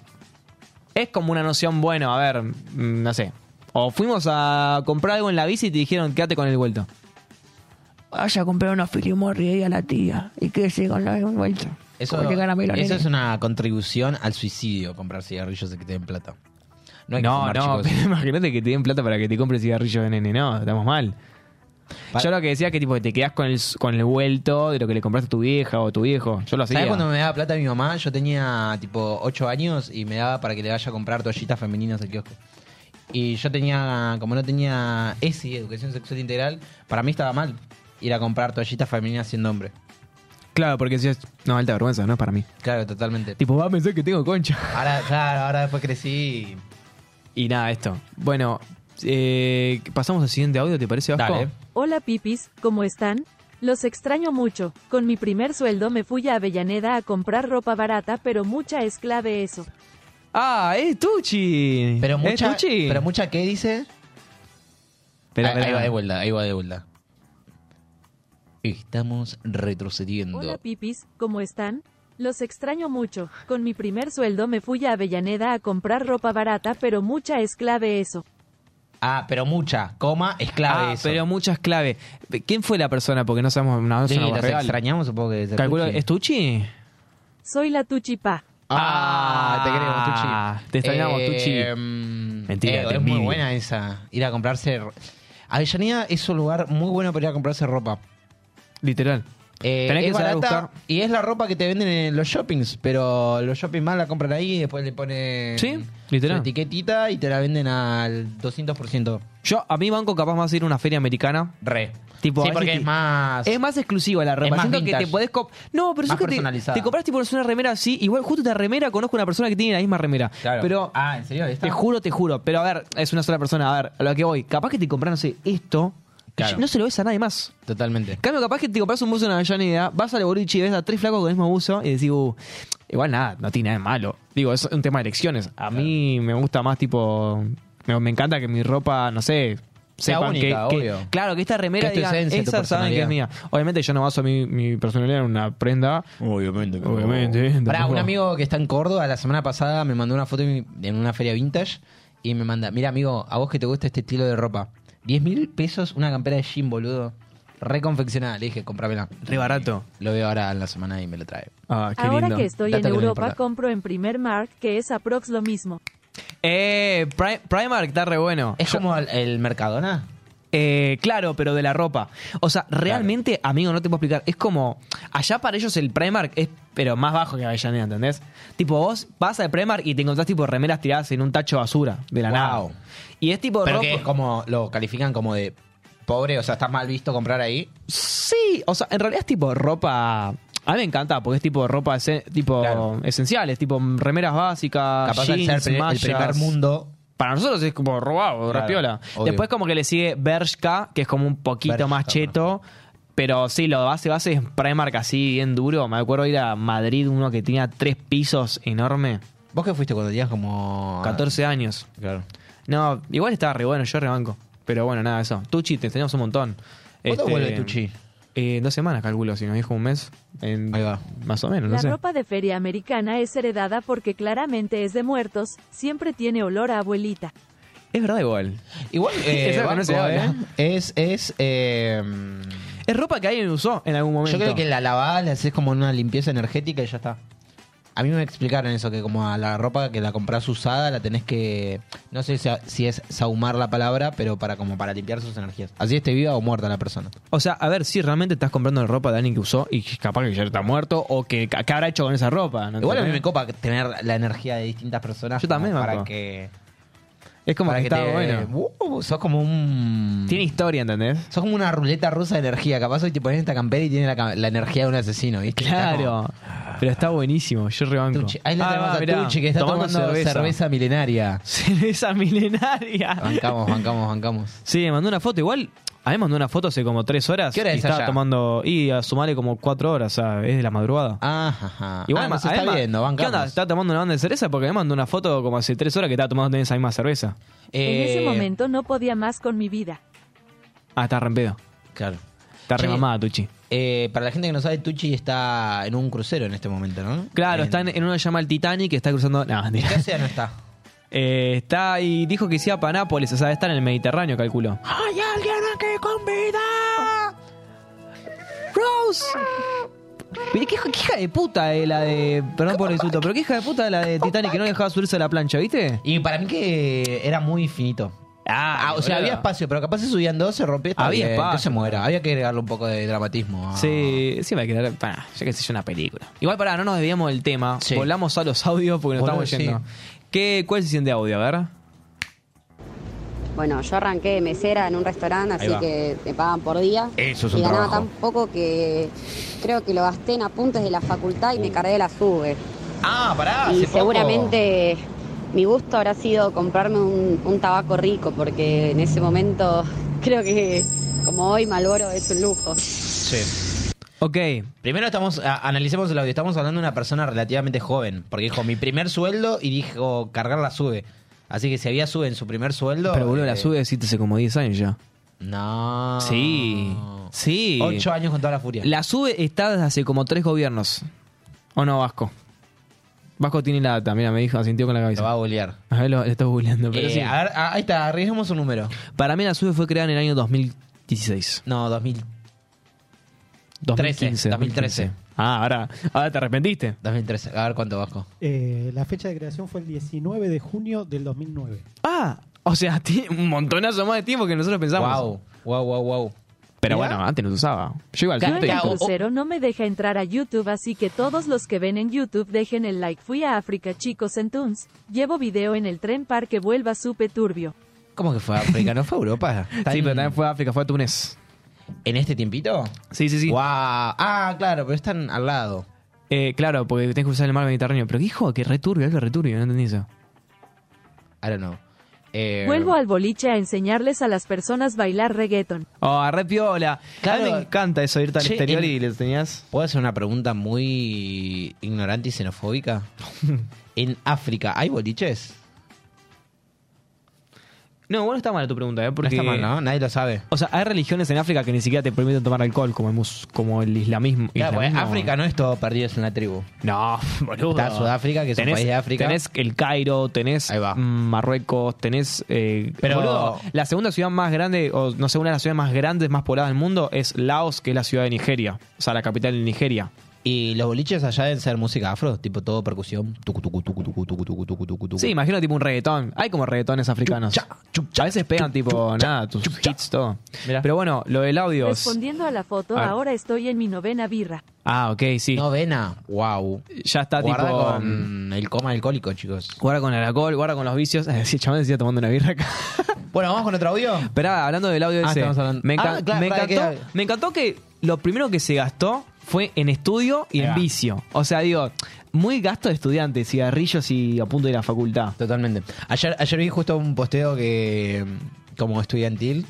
S5: Es como una noción, bueno, a ver, mm, no sé. O fuimos a comprar algo en la bici y te dijeron, quédate con el vuelto. Vaya a comprar una filimorri ahí a la tía y quédese con la vuelto.
S6: Eso,
S5: Comete caramelo,
S6: eso
S5: nene.
S6: es una contribución al suicidio, comprar cigarrillos y que te den plata. No hay que
S5: No,
S6: fumar,
S5: no,
S6: chicos.
S5: pero imagínate que te den plata para que te compres cigarrillos de nene. No, estamos mal.
S6: Pa-
S5: Yo lo que decía es que tipo que te quedás con el, con el vuelto de lo que le compraste a tu vieja o tu viejo. Yo lo hacía.
S6: ¿Sabes cuando me daba plata mi mamá? Yo tenía tipo ocho años y me daba para que le vaya a comprar toallitas femeninas al kiosco. Y yo tenía, como no tenía E S I, Educación Sexual Integral, para mí estaba mal ir a comprar toallitas femeninas siendo hombre.
S5: Claro, porque decías, no, alta vergüenza, no es para mí.
S6: Claro, totalmente.
S5: Tipo, va a pensar que tengo concha.
S6: Ahora, claro, ahora después crecí.
S5: Y nada, esto. Bueno, eh, pasamos al siguiente audio, ¿te parece, Vasco?
S6: Dale.
S10: Hola pipis, ¿cómo están? Los extraño mucho. Con mi primer sueldo me fui a Avellaneda a comprar ropa barata, pero mucha es clave eso.
S5: Ah, es Tucci.
S6: Pero
S5: ¿Es
S6: mucha,
S5: Tucci?
S6: pero mucha, ¿qué dice?
S5: Espera,
S6: ahí, ahí
S5: espera.
S6: va de vuelta, ahí va de vuelta. Estamos retrocediendo.
S10: Hola pipis, ¿cómo están? Los extraño mucho. Con mi primer sueldo me fui a Avellaneda a comprar ropa barata, pero mucha es clave eso.
S6: Ah, pero mucha, coma, es clave
S5: Ah,
S6: eso.
S5: pero mucha es clave. ¿Quién fue la persona? Porque no sabemos nada.
S6: Sí,
S5: No,
S6: los extrañamos, supongo que es de
S5: Calculo,
S6: Tucci.
S5: ¿es Tucci?
S10: Soy la Tuchipa.
S6: Ah, te queremos, Tucci.
S5: Ah, te extrañamos, Tucci.
S6: mm,
S5: Mentira,
S6: eh,
S5: te
S6: es muy
S5: envidio.
S6: buena esa. Ir a comprarse. Avellaneda es un lugar muy bueno para ir a comprarse ropa.
S5: Literal.
S6: Eh,
S5: Tenés
S6: es
S5: que saber
S6: barata
S5: buscar.
S6: y es la ropa que te venden en los shoppings, pero los shoppings más la compran ahí y después le ponen
S5: Sí,
S6: su
S5: literal.
S6: etiquetita y te la venden al doscientos por ciento.
S5: Yo, a mi banco, capaz más ir a una feria americana.
S6: Re.
S5: Tipo,
S6: sí,
S5: a
S6: porque
S5: veces
S6: es
S5: te-
S6: más...
S5: Es más exclusiva la ropa.
S6: más
S5: Siento que
S6: vintage.
S5: te podés... comp- No, pero
S6: Más
S5: es que te,
S6: personalizada.
S5: te compras tipo una remera así. Igual justo esta remera conozco a una persona que tiene la misma remera.
S6: Claro.
S5: Pero
S6: Ah, ¿en serio? ¿Esta?
S5: te juro, te juro. Pero a ver, es una sola persona. A ver, a lo que voy. Capaz que te compras, no sé, esto.
S6: Claro.
S5: Y no se lo ves a nadie más.
S6: Totalmente.
S5: En cambio, capaz que te compras un buzo en Avellaneda, vas al boliche y ves a tres flacos con el mismo buzo y decís, uh, igual nada, no tiene nada de malo. Digo, es un tema de elecciones. A mí me gusta más tipo... Me, me encanta que mi ropa, no sé,
S6: Sea
S5: sepan
S6: única,
S5: que,
S6: obvio.
S5: que- claro, que esta remera
S6: Que es tu
S5: digan,
S6: esencia, tu
S5: esa saben que es mía. Obviamente yo no baso mi, mi personalidad en una prenda.
S6: Obviamente.
S5: Obviamente.
S6: Pará,
S5: tampoco-
S6: un amigo que está en Córdoba la semana pasada me mandó una foto en en una feria vintage y me manda, mira amigo, a vos que te gusta este estilo de ropa, diez mil pesos una campera de jean, boludo. Reconfeccionada, le dije, comprámela.
S5: Re barato.
S6: Lo veo ahora en la semana y me lo trae.
S5: Ah, qué
S10: Ahora
S5: lindo.
S10: que estoy
S6: Dato
S10: en
S6: que no me
S10: Europa,
S6: importa.
S10: compro en Primer Mark, que es aprox lo mismo.
S5: Eh, Pri- Primark está re bueno.
S6: ¿Es como el, el Mercadona?
S5: Eh, claro, pero de la ropa. O sea, realmente, amigo, no te puedo explicar. Es como, allá para ellos el Primark es, pero más bajo que Avellaneda, ¿entendés? Tipo, vos vas al Primark y te encontrás tipo remeras tiradas en un tacho de basura, de la
S6: Wow.
S5: nada. Y es tipo
S6: Pero
S5: ropa-
S6: que es como, lo califican como de pobre, o sea, está mal visto comprar ahí.
S5: Sí, o sea, en realidad es tipo ropa. A mí me encanta porque es tipo ropa esen- tipo
S6: Claro.
S5: esenciales, tipo remeras básicas,
S6: Capaz de
S5: jeans,
S6: ser el primer- el
S5: mallas.
S6: primer mundo.
S5: Para nosotros es como robado,
S6: Claro,
S5: rapiola.
S6: obvio.
S5: Después como que le sigue Bershka, que es como un poquito
S6: Bershka,
S5: más cheto. Pero sí, lo base base es Primark así bien duro. Me acuerdo ir a Madrid, uno que tenía tres pisos enorme.
S6: ¿Vos qué fuiste cuando tenías como
S5: catorce años.
S6: Claro.
S5: No, igual estaba re bueno, yo rebanco. Pero bueno, nada, eso. Tucci, te enseñamos un montón.
S6: ¿Cuándo vuelve Tucci?
S5: Eh, dos semanas, calculo, si nos dijo un mes. En,
S6: Ahí va.
S5: Más o menos, no
S10: La
S5: sé.
S10: ropa de feria americana es heredada porque claramente es de muertos, siempre tiene olor a abuelita.
S5: Es verdad igual.
S6: Igual, eh,
S5: Esa no se
S6: banco,
S5: habla.
S6: ¿eh? Es, es, eh,
S5: Es ropa que alguien usó en algún momento.
S6: yo creo que la lavás, le haces como una limpieza energética y ya está. A mí me explicaron eso, que como a la ropa que la compras usada la tenés que, no sé si, si es sahumar la palabra, pero para como para limpiar sus energías. Así esté viva o muerta la persona.
S5: O sea, a ver, si realmente estás comprando ropa de alguien que usó y capaz que ya está muerto o que ¿qué habrá hecho con esa ropa? ¿no?
S6: Igual a mí me
S5: ¿Entendés?
S6: copa tener la energía de distintas personas.
S5: Yo también,
S6: como para
S5: banco.
S6: que
S5: Es como
S6: para
S5: que,
S6: que
S5: está
S6: te-
S5: bueno.
S6: Uh, sos como un...
S5: Tiene historia, ¿entendés?
S6: Sos como una ruleta rusa de energía. Capaz hoy te pones esta campera y tiene la, ca- la energía de un asesino, ¿viste? Está
S5: Claro.
S6: como-
S5: Pero está buenísimo, yo rebanco.
S6: Tucci. Ahí la
S5: Ah,
S6: tenemos
S5: va,
S6: a
S5: mirá,
S6: Tucci, que está tomando, cerveza. milenaria.
S5: Cerveza milenaria.
S6: Bancamos, bancamos, bancamos.
S5: Sí, me mandó una foto. Igual, a mí me mandó una foto hace como tres horas.
S6: ¿Qué hora
S5: y
S6: es
S5: estaba
S6: allá?
S5: tomando. Y a sumarle como cuatro horas, o sea, es de la madrugada.
S6: Ah, ajá.
S5: Igual
S6: ah,
S5: ma-
S6: nos está
S5: además,
S6: viendo,
S5: ¿qué
S6: bancamos.
S5: onda? ¿Estaba tomando una banda de cerveza? Porque me mandó una foto como hace tres horas que estaba tomando esa misma cerveza.
S10: En ese
S6: Eh,
S10: momento no podía más con mi vida.
S5: Ah, está re en pedo.
S6: Claro.
S5: Está re
S6: Che,
S5: mamada, Tucci.
S6: Eh, para la gente que no sabe, Tucci está en un crucero en este momento, ¿no?
S5: Claro,
S6: En-
S5: está en, en una llama el Titanic que está cruzando. No,
S6: ¿En
S5: mentira.
S6: qué océano está?
S5: Eh, está y dijo que se iba para Nápoles, o sea, está en el Mediterráneo, calculo.
S6: ¡Hay alguien aquí con vida!
S5: Rose. Pero qué, hija- qué hija de puta eh, la de. Perdón por el insulto, pero qué hija de puta la de Titanic que no dejaba subirse a la plancha, ¿viste?
S6: Y para mí que era muy finito. Ah, o sea,
S5: boludo.
S6: había espacio, pero capaz se subían dos, se rompía. está
S5: Había
S6: bien,
S5: espacio.
S6: que se muera. Había que agregarle un poco de dramatismo. a-
S5: Sí, sí, va a quedar. Para, ya que sé yo, una película. Igual, pará, no nos desviamos del tema.
S6: Sí.
S5: Volamos a los audios porque nos
S6: Boludo,
S5: estamos yendo.
S6: sí.
S5: ¿Qué, ¿Cuál se siente audio? A ver.
S11: Bueno, yo arranqué de mesera en un restaurante,
S6: Ahí
S11: así
S6: va.
S11: que te pagan por día.
S6: Eso es
S11: y
S6: un
S11: ganaba
S6: trabajo.
S11: tan poco que creo que lo gasté en apuntes de la facultad y me cargué la sube.
S6: Ah, pará.
S11: y
S6: hace poco.
S11: seguramente mi gusto habrá sido comprarme un, un tabaco rico, porque en ese momento creo que como hoy Marlboro es un lujo.
S6: Sí.
S5: Ok.
S6: Primero estamos, a- analicemos el audio. Estamos hablando de una persona relativamente joven. Porque dijo mi primer sueldo y dijo cargar la sube. Así que si había sube en su primer sueldo.
S5: Pero boludo, la
S6: eh,
S5: sube existe hace como diez años ya.
S6: No.
S5: Sí. Sí.
S6: Ocho años con toda la furia.
S5: La sube está desde hace como tres gobiernos. ¿O no, Vasco? Vasco tiene la data, mira, me dijo, asintió con la
S6: Lo
S5: cabeza.
S6: va a bolear.
S5: A ver, lo, lo está googleando, pero
S6: Eh,
S5: sí.
S6: a ver, a- ahí está, arriesguemos un número.
S5: Para mí la sube fue creada en el año dos mil dieciséis.
S6: No, dos mil.
S5: dos mil
S6: trece,
S5: quince,
S6: dos mil trece.
S5: Ah, ahora, ahora te arrepentiste.
S6: dos mil trece. A ver cuánto bajo.
S8: Eh, la fecha de creación fue el diecinueve de junio del dos mil nueve.
S5: Ah, o sea, tiene un montonazo más de tiempo que nosotros pensamos.
S6: Wow, wow, wow, wow.
S5: Pero
S6: Mirá.
S5: bueno, antes no se usaba. Yo iba al
S10: Yo
S5: subte
S10: en
S5: y-
S10: el crucero no me deja entrar a YouTube, así que todos los que ven en YouTube dejen el like. Fui a África, chicos, en Tuns. Llevo video en el tren parque vuelva supe turbio.
S6: ¿Cómo que fue a África? ¿No fue a Europa? Está
S5: Sí,
S6: en-
S5: pero también fue a África, fue a Túnez.
S6: ¿En este tiempito?
S5: Sí, sí, sí.
S6: Wow. Ah, claro, pero están al lado.
S5: Eh, claro, porque tenés que cruzar el mar Mediterráneo. Pero ¿qué dijo? Que returbio, algo returbio, no entendí eso.
S6: I don't know. Eh,
S10: Vuelvo al boliche a enseñarles a las personas bailar reggaeton.
S5: Oh, re piola.
S6: Claro.
S5: A mí me encanta eso, irte al
S6: Che,
S5: exterior
S6: en-
S5: y les tenías...
S6: ¿Puedo hacer una pregunta muy ignorante y xenofóbica? ¿En África hay boliches?
S5: No, bueno, está mala tu pregunta, ¿eh? Porque,
S6: No está mal, ¿no? Nadie lo sabe.
S5: O sea, hay religiones en África que ni siquiera te permiten tomar alcohol, como el, mus- como el islamismo.
S6: Claro, pues
S5: islamismo.
S6: África no es todo perdidos en la tribu.
S5: No, boludo.
S6: Está Sudáfrica, que es un
S5: Tenés-
S6: país de África.
S5: Tenés el Cairo, tenés
S6: Ahí va.
S5: mm, Marruecos, tenés... Eh,
S6: Pero-
S5: boludo, la segunda ciudad más grande, o no sé, una de las ciudades más grandes, más pobladas del mundo es Laos, que es la ciudad de Nigeria. O sea, la capital de Nigeria.
S6: Y los boliches allá deben ser música afro, tipo todo percusión. Tucu, tucu, tucu, tucu, tucu, tucu, tucu, tucu, tucu.
S5: Sí, imagino tipo un reggaetón. Hay como reggaetones africanos. A veces pegan tipo, nada, tus hits, todo.
S6: Mirá.
S5: Pero bueno, lo del audio... es-
S10: Respondiendo a la foto,
S5: A ver.
S10: ahora estoy en mi novena birra.
S5: Ah, ok, sí.
S6: Novena, wow.
S5: Ya está
S6: Guarda
S5: tipo...
S6: con el coma alcohólico, chicos.
S5: Guarda con el alcohol, guarda con los vicios. Sí, el chabón decía tomando una birra acá.
S6: Bueno, vamos con otro audio.
S5: Esperá, hablando del audio
S6: Ah,
S5: ese.
S6: estamos hablando-
S5: Me, enca-
S6: Ah, claro,
S5: me
S6: ¿para qué
S5: encantó,
S6: audio?
S5: me encantó que lo primero que se gastó fue en estudio y
S6: Ahí
S5: en
S6: va.
S5: vicio. O sea, digo, muy gasto de estudiante, cigarrillos y a punto de ir a la facultad.
S6: Totalmente. Ayer, ayer vi justo un posteo que, como estudiantil,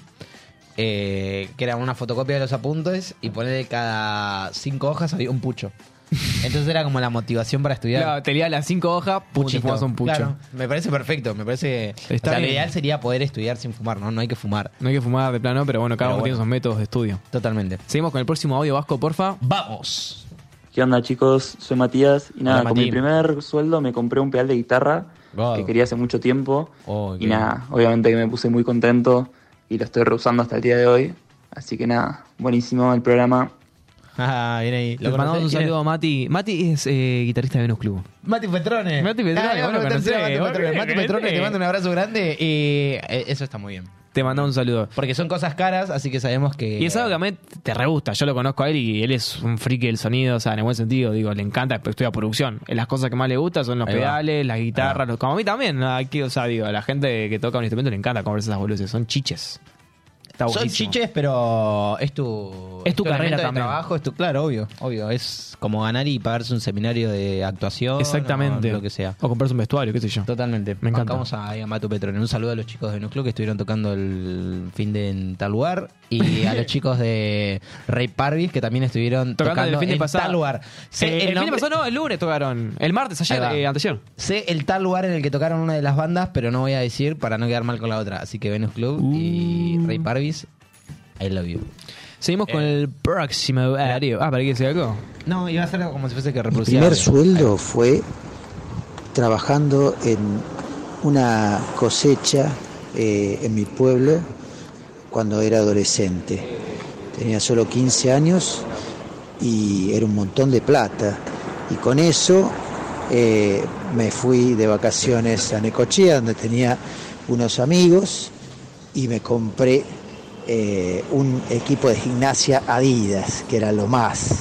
S6: eh, que era una fotocopia de los apuntes y ponerle cada cinco hojas había un pucho. Entonces era como la motivación para estudiar.
S5: Claro, te leía las cinco hojas, puchi,
S6: Puchito.
S5: fumas un pucho.
S6: Claro, me parece perfecto. Me parece.
S5: Está
S6: o sea, lo
S5: bien.
S6: ideal sería poder estudiar sin fumar, ¿no? No hay que fumar.
S5: No hay que fumar de plano, pero bueno, cada
S6: Pero
S5: uno
S6: bueno.
S5: tiene sus métodos de estudio.
S6: Totalmente.
S5: Seguimos con el próximo audio, Vasco, porfa.
S6: ¡Vamos!
S12: ¿Qué onda, chicos? Soy Matías y nada,
S6: Hola,
S12: con
S6: Mati.
S12: mi primer sueldo me compré un pedal de guitarra
S6: Wow.
S12: que quería hace mucho tiempo
S6: Oh,
S12: y
S6: qué
S12: nada, obviamente que me puse muy contento y lo estoy reusando hasta el día de hoy. Así que nada, buenísimo el programa.
S6: Ah, viene ahí.
S5: Le mandamos un saludo a Mati. Mati es eh, guitarrista de Venus Club.
S6: Mati Petrone.
S5: Mati Petrone,
S6: Ah,
S5: vos lo
S6: Mati
S5: conocés,
S6: Petrone,
S5: vos
S6: Mati
S5: lo
S6: Petrone, te
S5: conocés.
S6: mando un abrazo grande y eh, eso está muy bien.
S5: Te mandamos un saludo.
S6: Porque son cosas caras, así que sabemos que...
S5: Y es algo que a mí te re gusta. Yo lo conozco a él y él es un friki del sonido, o sea, en el buen sentido. Digo, le encanta, estudia producción. Las cosas que más le gustan son los
S6: Ahí va.
S5: pedales, las guitarras, los- como a mí también. ¿no? Aquí, o sea, digo, a la gente que toca un instrumento le encanta comerse esas boludeces. Son chiches. Está
S6: Son
S5: buenísimo.
S6: chiches, pero es tu...
S5: Es tu carrera
S6: elemento de
S5: también.
S6: trabajo, es tu... Claro, obvio, obvio. Es como ganar y pagarse un seminario de actuación.
S5: Exactamente.
S6: O lo que sea.
S5: O comprarse un vestuario, qué sé yo.
S6: Totalmente.
S5: Me encanta.
S6: Vamos a, a Matu Petrone. Un saludo a los chicos de Nucleo que estuvieron tocando el fin de en tal lugar. Y a los chicos de Rey Parvis que también estuvieron
S5: Tocando
S6: tocando,
S5: el fin de
S6: en
S5: pasado.
S6: tal lugar. Sé
S5: Eh, el fin de
S6: nombre-
S5: pasado no, el lunes tocaron. El martes, ayer,
S6: Ahí va.
S5: eh, anteayer.
S6: Sé el tal lugar en el que tocaron una de las bandas, pero no voy a decir para no quedar mal con la otra. Así que Venus Club y Rey Parvis, I love you.
S5: Seguimos con el próximo audio. Ah, ¿para qué se algo?
S6: No, iba a ser como si fuese que
S13: Mi
S6: reproducía.
S13: primer
S6: audio.
S13: sueldo fue trabajando en una cosecha eh, en mi pueblo cuando era adolescente. Tenía solo quince años y era un montón de plata. Y con eso eh, me fui de vacaciones a Necochea, donde tenía unos amigos, y me compré eh, un equipo de gimnasia Adidas, que era lo más.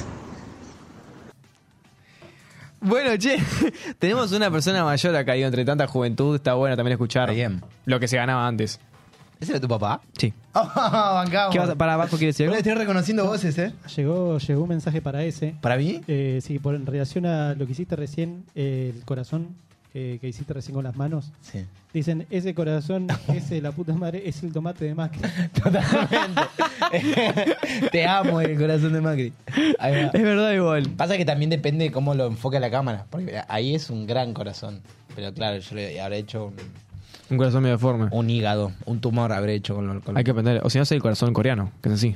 S5: Bueno, che, tenemos una persona mayor acá y entre tanta juventud está bueno también escuchar
S6: Bien.
S5: lo que se ganaba antes.
S6: ¿Ese era tu papá?
S5: Sí.
S6: Bancamos.
S5: ¿Qué vas a- para Vasco quiere decir algo?
S6: Estoy reconociendo voces, ¿eh?
S8: Llegó, llegó un mensaje para ese.
S6: ¿Para mí?
S8: Eh, sí, por, en relación a lo que hiciste recién, eh, el corazón eh, que hiciste recién con las manos.
S6: Sí.
S8: Dicen, ese corazón, ese la puta madre, es el tomate de Macri.
S6: Totalmente. Te amo el corazón de Macri. Ahí va.
S5: Es verdad igual.
S6: Pasa que también depende de cómo lo enfoque la cámara. Porque ahí es un gran corazón. Pero claro, yo le habré hecho un,
S5: Un corazón medio deforme.
S6: un hígado, un tumor habré hecho con lo. Con
S5: Hay que aprender. O si no, es el corazón coreano, que es así.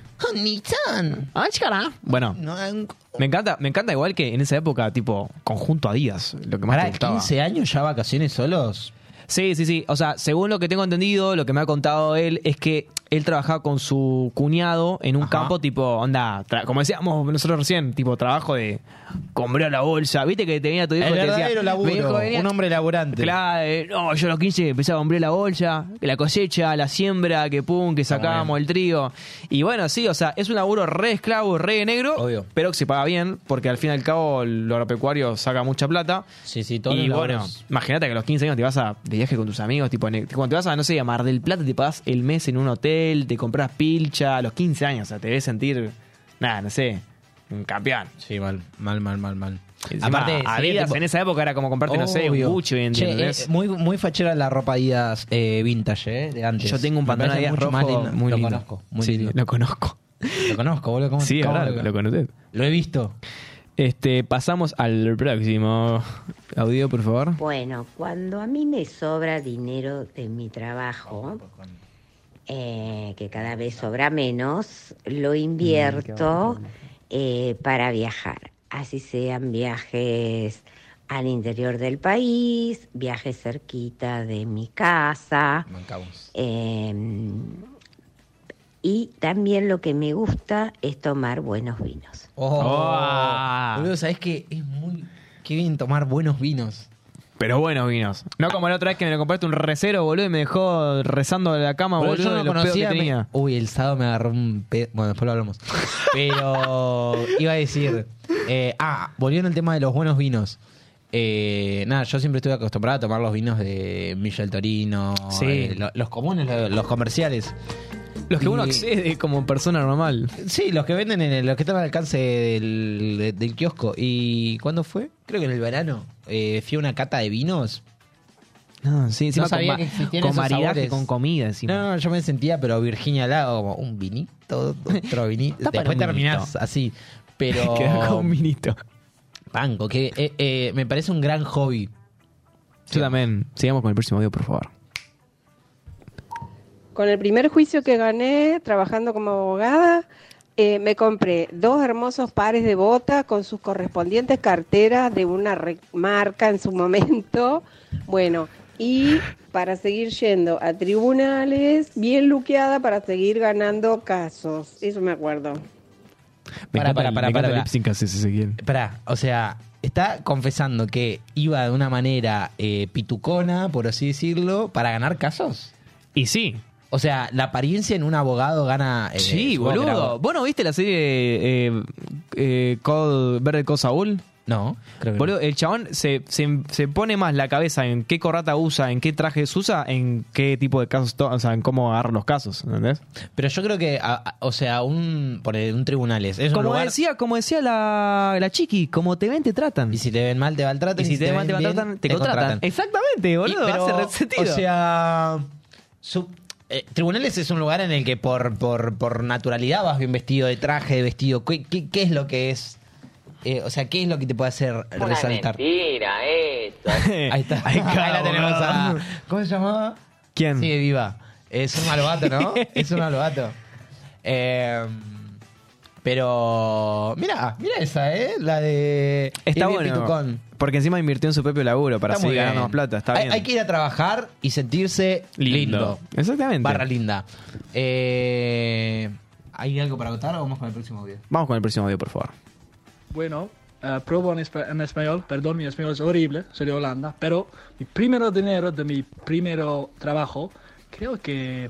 S5: Bueno,
S6: No, un-
S5: me encanta, me encanta igual que en esa época, tipo, conjunto Adidas, lo que más
S6: Pará,
S5: te gustaba.
S6: quince años ya vacaciones solos.
S5: Sí, sí, sí. O sea, según lo que tengo entendido, lo que me ha contado él es que él trabajaba con su cuñado en un
S6: Ajá.
S5: campo tipo, onda, tra- como decíamos nosotros recién, tipo trabajo de comprar la bolsa. ¿Viste que tenía tu hijo
S6: El
S5: que te decía,
S6: verdadero
S5: mi
S6: laburo,
S5: hijo venía-
S6: un hombre laburante.
S5: Claro, eh, no, yo a los quince empecé a comprar la bolsa, la cosecha, la siembra, que pum, que sacábamos el trigo. Y bueno, sí, o sea, es un laburo re esclavo, re negro,
S6: Obvio.
S5: pero que se paga bien, porque al fin y al cabo el agropecuario saca mucha plata.
S6: Sí, sí, todos
S5: Y
S6: los
S5: bueno,
S6: laburos.
S5: imagínate que a los quince años te vas a de viaje con tus amigos, tipo, en el- cuando te vas a, no sé, a Mar del Plata, te pagas el mes en un hotel, te compras pilcha, a los quince años, o sea, te debes sentir, nada, no sé, un campeón.
S6: Sí, mal, mal, mal, mal, mal.
S5: Encima,
S6: Aparte, sí,
S5: Adidas
S6: tipo-
S5: en esa época era como comprarte, no sé, un
S6: Obvio.
S5: Gucci hoy en día,
S6: Che,
S5: ¿entendés?
S6: eh, muy, muy fachera la ropa Adidas eh, vintage, ¿eh? De antes.
S5: Yo tengo un
S6: Me
S5: pantalón
S6: parece
S5: Adidas
S6: mucho
S5: rojo
S6: más lindo.
S5: muy
S6: lo
S5: lindo.
S6: conozco, muy
S5: Sí,
S6: lindo.
S5: lo conozco.
S6: Lo conozco, boludo. ¿Cómo,
S5: Sí,
S6: cómo
S5: ahora
S6: lo,
S5: lo conocés.
S6: lo he visto.
S5: Este, pasamos al próximo audio, por favor.
S14: Bueno, cuando a mí me sobra dinero de mi trabajo, eh, que cada vez sobra menos, lo invierto eh, para viajar. Así sean viajes al interior del país, viajes cerquita de mi casa. Eh, y también lo que me gusta es tomar buenos vinos.
S6: Oh,
S5: Oh.
S6: boludo, ¿sabés qué? Es muy... Qué bien tomar buenos vinos.
S5: Pero buenos vinos. No como la otra vez que me lo compraste un recero, boludo, y me dejó rezando en la cama,
S6: Boludo,
S5: boludo,
S6: yo no
S5: de
S6: lo
S5: los pedos que
S6: conocía.
S5: tenía.
S6: me- Uy, el sábado me agarró un pedo. Bueno, después lo hablamos. Pero iba a decir... eh, ah, volviendo al tema de los buenos vinos. Eh, nada, yo siempre estuve acostumbrado a tomar los vinos de Michel Torino.
S5: Sí.
S6: eh, lo- los comunes, lo- los comerciales.
S5: Los que
S6: Y-
S5: uno accede como persona normal.
S6: Sí, los que venden en el, los que están al alcance del, de- del kiosco. ¿Y cuándo fue? Creo que en el verano. Eh, fui a una cata de vinos.
S5: No, sí, encima
S6: No sabía
S5: con,
S6: que
S5: ma-
S6: existían
S5: con
S6: esos
S5: maridaje,
S6: sabores.
S5: con comida encima.
S6: No, no, yo me sentía, pero Virginia al lado, como un vinito, otro vinito.
S5: Está para
S6: Después
S5: un
S6: terminás
S5: vinito.
S6: así. Pero.
S5: Quedó con un vinito.
S6: Banco, que eh, eh, me parece un gran hobby.
S5: Yo también. Sigamos con el próximo audio, por favor.
S15: Con el primer juicio que gané trabajando como abogada, eh, me compré dos hermosos pares de botas con sus correspondientes carteras de una re- marca en su momento. Bueno, y para seguir yendo a tribunales, bien luqueada para seguir ganando casos. Eso me acuerdo.
S5: Me
S6: Para,
S5: encanta
S6: para,
S5: el-
S6: para,
S5: me encanta
S6: para,
S5: el
S6: para.
S5: lip sync que hace Ezequiel.
S6: Esperá, o sea, está confesando que iba de una manera eh, pitucona, por así decirlo, para ganar casos.
S5: Y sí.
S6: O sea, la apariencia en un abogado gana. eh,
S5: Sí,
S6: supongo que
S5: boludo.
S6: era-
S5: ¿Vos no viste la serie eh, eh, Call, Verde Call Saúl?
S6: No, creo que
S5: Boludo, el chabón se, se, se pone más la cabeza en qué corrata usa, en qué trajes usa, en qué tipo de casos, to- o sea, en cómo agarra los casos, ¿entendés?
S6: Pero yo creo que, a- a- o sea, un, por un tribunales. Es un
S5: Como
S6: lugar-
S5: decía, como decía la, la chiqui, como te ven, te tratan.
S6: Y si te ven mal, te maltratan.
S5: Y si te ven mal, te
S6: bien,
S5: maltratan, te contratan. Exactamente, boludo,
S6: Y- pero,
S5: hace re sentido.
S6: O sea, su- eh, tribunales es un lugar en el que por, por, por naturalidad vas bien vestido, de traje, de vestido. ¿Qué, qué, qué es lo que es? Eh, o sea, ¿qué es lo que te puede hacer resaltar?
S16: Mentira, esto.
S6: Ahí está.
S5: Ahí
S6: Ahí la tenemos a...
S5: boludo.
S6: ¿Cómo se llamaba?
S5: ¿Quién?
S6: Sigue viva. Es un malvato, ¿no? Es un malvato. Eh, pero... Mira, mira esa, ¿eh? La de...
S5: Está
S6: Irving
S5: bueno.
S6: Pitucón.
S5: Porque encima invirtió en su propio laburo para
S6: Está muy
S5: seguir ganando
S6: bien.
S5: más plata. Está
S6: hay,
S5: bien.
S6: hay que ir a trabajar y sentirse lindo.
S5: Lindo. Exactamente.
S6: Barra linda. Eh, ¿Hay algo para votar o vamos con el próximo video?
S5: Vamos con el próximo audio, por favor.
S17: Bueno, eh, pruebo en, espa- en español, perdón, mi español es horrible, soy de Holanda, pero mi primer dinero de mi primer trabajo, creo que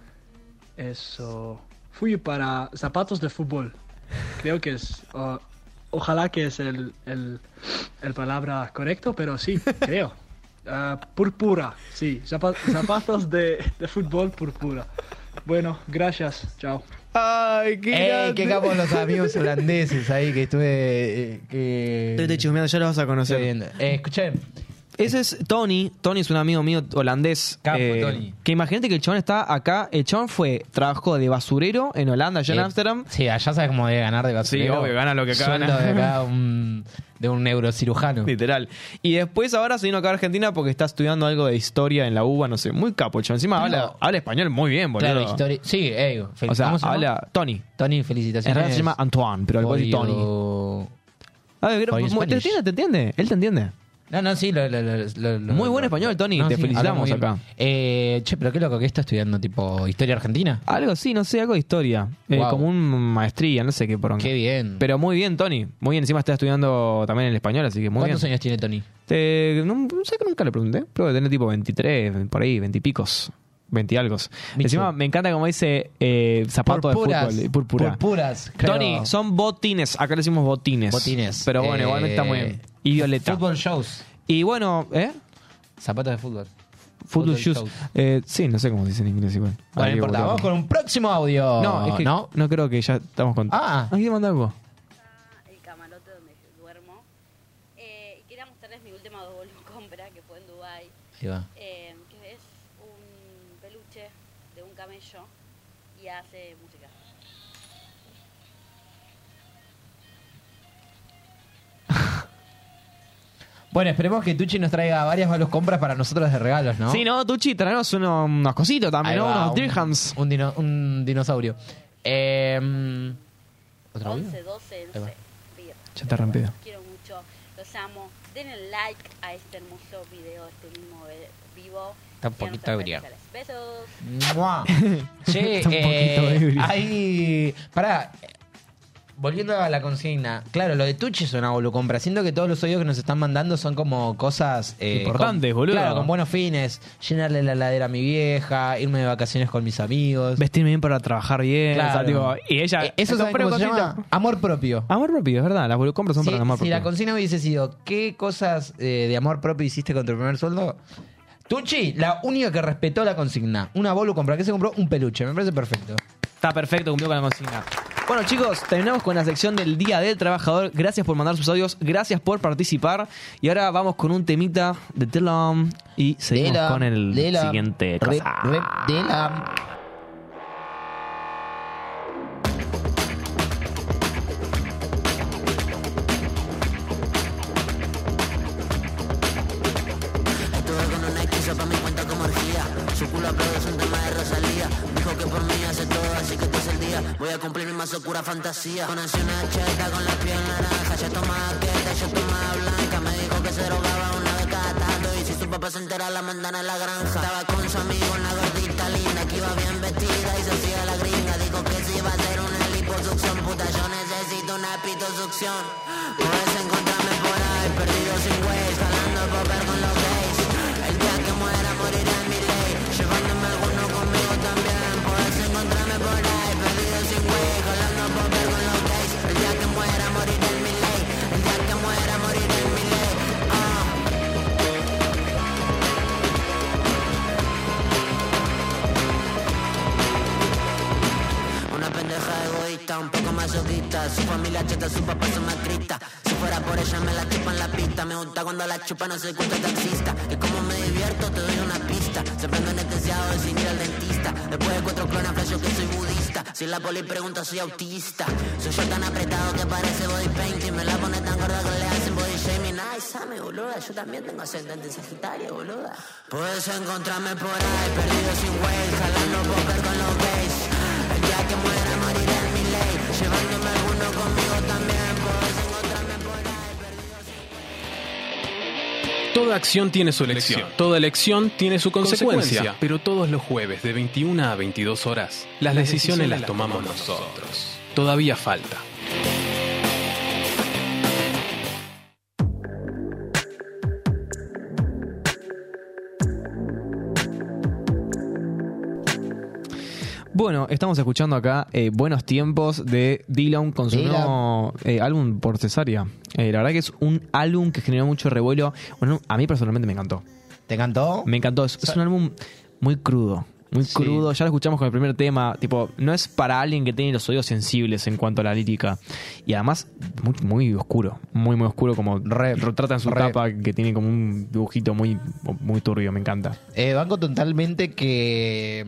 S17: eso, fui para zapatos de fútbol. Creo que es, uh, ojalá que es el, el, el palabra correcto, pero sí, creo. Uh, púrpura, sí, zapa- zapatos de, de fútbol púrpura. Bueno, gracias, chao.
S5: Ay, qué
S6: ¡Ey,
S5: grande.
S6: qué capos los amigos holandeses ahí que estuve... eh, que...
S5: Estoy chusmeando, ya los vas a conocer.
S6: Estoy viendo. Eh, escuché.
S5: Ese es Tony. Tony es un amigo mío holandés.
S6: Capo,
S5: eh,
S6: Tony.
S5: Que imagínate que el chabón está acá. El chabón fue, trabajó de basurero en Holanda, allá en
S6: Eh,
S5: Ámsterdam.
S6: Sí, allá sabes cómo debe ganar de basurero.
S5: Sí, obvio, gana lo que acá
S6: Sueldo
S5: gana.
S6: de acá un, de un neurocirujano.
S5: Literal. Y después ahora se vino acá a Argentina porque está estudiando algo de historia en la U B A, no sé. Muy capo, el chabón. Encima
S6: Pero-
S5: habla, habla español muy bien, boludo.
S6: Claro, historia. Sí, ey, fel-
S5: O sea,
S6: ¿cómo se llama?
S5: habla Tony.
S6: Tony,
S5: En
S6: felicitaciones.
S5: realidad se llama Antoine, pero algo así Tony.
S6: Pollo-
S5: A ver,
S6: For
S5: ¿te
S6: Spanish.
S5: entiende? ¿Te entiende? Él te entiende.
S6: No, no, sí, lo, lo, lo- lo- lo-
S5: Muy buen
S6: lo-
S5: español, Tony.
S6: No,
S5: Te
S6: sí,
S5: felicitamos
S6: habla muy
S5: acá.
S6: bien. Eh, che, pero qué loco que está estudiando, tipo, historia argentina.
S5: Algo así, no sé, algo de historia. Eh,
S6: Wow.
S5: como un maestría, no sé qué poronga.
S6: Qué bien.
S5: Pero muy bien, Tony. Muy bien, encima está estudiando también el español, así que muy bien.
S6: ¿Cuántos años tiene Tony?
S5: Eh, no, no sé que nunca le pregunté. Creo que tiene tipo veintitrés, por ahí, veinte y picos. veinte y algo. Encima me encanta como dice eh, zapato
S6: Purpuras,
S5: de fútbol. Púrpura.
S6: purpuras, creo.
S5: Tony, son botines. Acá le decimos botines.
S6: Botines.
S5: Pero bueno,
S6: Eh,
S5: igualmente está muy bien. Y violeta.
S6: Football shows.
S5: Y bueno, ¿eh?
S6: Zapatos de fútbol.
S5: Football
S6: Football
S5: shoes.
S6: shows.
S5: Eh, sí, no sé cómo se dice en inglés igual.
S6: Bueno, no
S5: Hay que
S6: importa.
S5: buscarlo.
S6: Vamos con un próximo audio.
S5: No, es que
S6: ¿no?
S5: no, creo que ya estamos con.
S6: Ah.
S5: ¿Alguien manda algo?
S18: El camarote donde duermo. Eh, y quería mostrarles mi última doble compra, que fue en Dubái.
S6: Ahí va.
S18: Eh, que es un peluche de un camello y hace música.
S6: Bueno, esperemos que Tucci nos traiga varias Valus compras para nosotros de regalos, ¿no?
S5: Sí, no, Tucci, traemos unos, unos cositos también,
S6: Ahí
S5: ¿no?
S6: va,
S5: Unos
S6: un-
S5: dirhams.
S6: Un, dino- un dinosaurio. Eh, ¿Otro audio?
S18: once, doce,
S6: Ahí
S18: no
S6: va.
S18: sé. Birra.
S5: Ya te rompí.
S18: Los quiero mucho, los amo. Denle like a este hermoso video, este mismo ve- vivo.
S6: Está un
S18: Síganos
S6: poquito
S18: en redes
S6: ebria.
S18: sociales. Besos.
S6: ¡Mua! Che,
S5: Está un poquito
S6: eh,
S5: ebrio.
S6: hay... Pará, volviendo a la consigna. Claro, lo de Tucci es una volucompra. Siento que todos los audios que nos están mandando son como cosas... eh,
S5: Importantes,
S6: con-
S5: boludo.
S6: Claro, con buenos fines. Llenarle la heladera a mi vieja, irme de vacaciones con mis amigos.
S5: Vestirme bien para trabajar bien.
S6: Claro.
S5: O sea, tipo, y ella...
S6: Eh, ¿Eso
S5: me
S6: saben
S5: compré
S6: cómo se
S5: cositas.
S6: llama? Amor propio.
S5: Amor propio, es verdad. Las volucompras son
S6: Si,
S5: para el amor
S6: si
S5: propio.
S6: la consigna hubiese sido ¿qué cosas eh, de amor propio hiciste con tu primer sueldo? Tucci, la única que respetó la consigna. Una volucompra. ¿Qué se compró? Un peluche. Me parece perfecto.
S5: Está perfecto, cumplió con la consigna. Bueno, chicos, terminamos con la sección del Día del Trabajador. Gracias por mandar sus audios, gracias por participar. Y ahora vamos con un temita de Telam y seguimos
S6: Telam,
S5: con el
S6: Telam,
S5: siguiente
S6: rep,
S5: cosa.
S6: rep, Telam.
S16: Estuve con una esquizo pa' mi cuenta como orgía. Su culo aplaude es un tema de Rosalía. Dijo que por mí hace todo, así que este es el día. Voy a cumplir mi más oscura fantasía. Conocí una cheta con la piel naranja. Yo tomaba queta, yo tomaba blanca. Me dijo que se drogaba una vez cada tanto. Y si su papá se entera, la mandan a la granja. Estaba con su amigo, una gordita linda que iba bien vestida y se hacía la gringa. Dijo que si iba a hacer una liposucción, puta, yo necesito una pitosucción. Puedes encontrarme por ahí, perdido sin ways, jalando popper con los gays. El día que muera moriré en mi ley, llevándome alguno conmigo también. Puedes encontrarme por ahí, perdido sin ways, jalando popper con los gays. El día que muera moriré en mi ley, el día que muera moriré en mi ley. Ah. Una pendeja egoísta, un poco masoquista. Su familia cheta, su papá son macristas. Si fuera por ella me la chupan la pista. Me gusta cuando la chupa no se cuenta taxista. Que como me divierto te doy una pista. Se prendo anestesiado de sin ir al dentista. Después de cuatro clonas flasho que soy budista. Si la poli pregunta soy autista. Soy yo tan apretado que parece body painting. Me la pone tan gorda que le hacen body shaming. Ay, Sammy, boluda, yo también tengo ascendente sagitario, boluda. Puedes encontrarme por ahí, perdido sin ways, jalando popper con los gays. El día que muera moriré en mi ley, llevándome alguno conmigo también. Puedes encontrarme por ahí, perdido sin...
S2: Toda acción tiene su elección, toda elección tiene su consecuencia, pero todos los jueves de veintiuna a veintidós horas, las decisiones las tomamos nosotros. Todavía falta.
S5: Bueno, estamos escuchando acá eh, Buenos Tiempos de Dylan con su
S6: Dylan.
S5: nuevo eh, álbum por cesárea. Eh, la verdad que es un álbum que generó mucho revuelo. Bueno, a mí personalmente me encantó.
S6: ¿Te encantó?
S5: Me encantó. Es, es un álbum muy crudo. Muy
S6: Sí.
S5: crudo. Ya lo escuchamos con el primer tema. Tipo, no es para alguien que tiene los oídos sensibles en cuanto a la lírica. Y además, muy, muy oscuro. Muy, muy oscuro. Como
S6: Re,
S5: retrata en su
S6: re.
S5: tapa, que tiene como un dibujito muy, muy turbio. Me encanta.
S6: Eh, banco totalmente que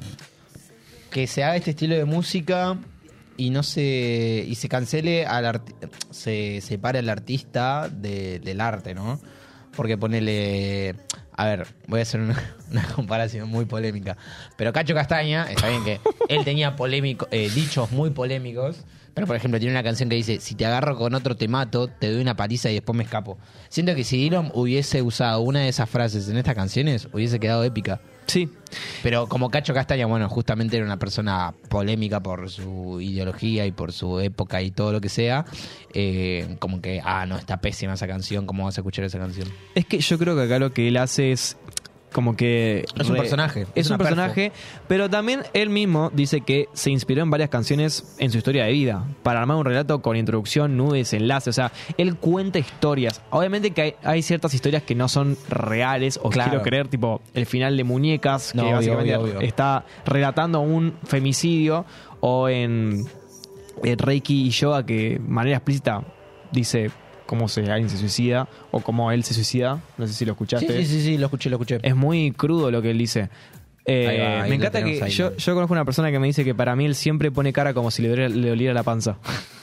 S6: que se haga este estilo de música y no se y se cancele al arti- se separe al artista de- del arte, ¿no? Porque ponele, a ver, voy a hacer una, una comparación muy polémica, pero Cacho Castaña, está bien que él tenía polémico, eh, dichos muy polémicos, pero por ejemplo tiene una canción que dice: si te agarro con otro te mato, te doy una paliza y después me escapo. Siento que si Dylan hubiese usado una de esas frases en estas canciones, hubiese quedado épica.
S5: Sí.
S6: Pero como Cacho Castaña, bueno, justamente era una persona polémica por su ideología y por su época y todo lo que sea, eh, como que, ah, no, está pésima esa canción, ¿cómo vas a escuchar esa canción?
S5: Es que yo creo que acá lo que él hace es como que...
S6: Es un personaje,
S5: Es,
S6: es
S5: un
S6: una
S5: personaje, pero también él mismo dice que se inspiró en varias canciones en su historia de vida para armar un relato con introducción, nudes, enlaces. O sea, él cuenta historias. Obviamente que hay, hay ciertas historias que no son reales o
S6: Claro.
S5: quiero creer, tipo el final de Muñecas, que
S6: No, obvio,
S5: básicamente
S6: obvio, obvio.
S5: está relatando un femicidio, o en, en Reiki y Yoga, que de manera explícita dice cómo se, alguien se suicida o cómo él se suicida. No sé si lo escuchaste.
S6: Sí, sí, sí, sí, lo escuché, lo escuché.
S5: Es muy crudo lo que él dice. Eh,
S6: Ahí va, ahí
S5: me
S6: lo
S5: encanta
S6: tenemos
S5: que
S6: ahí.
S5: yo, yo conozco una persona que me dice que para mí él siempre pone cara como si le, doliera- le doliera la panza.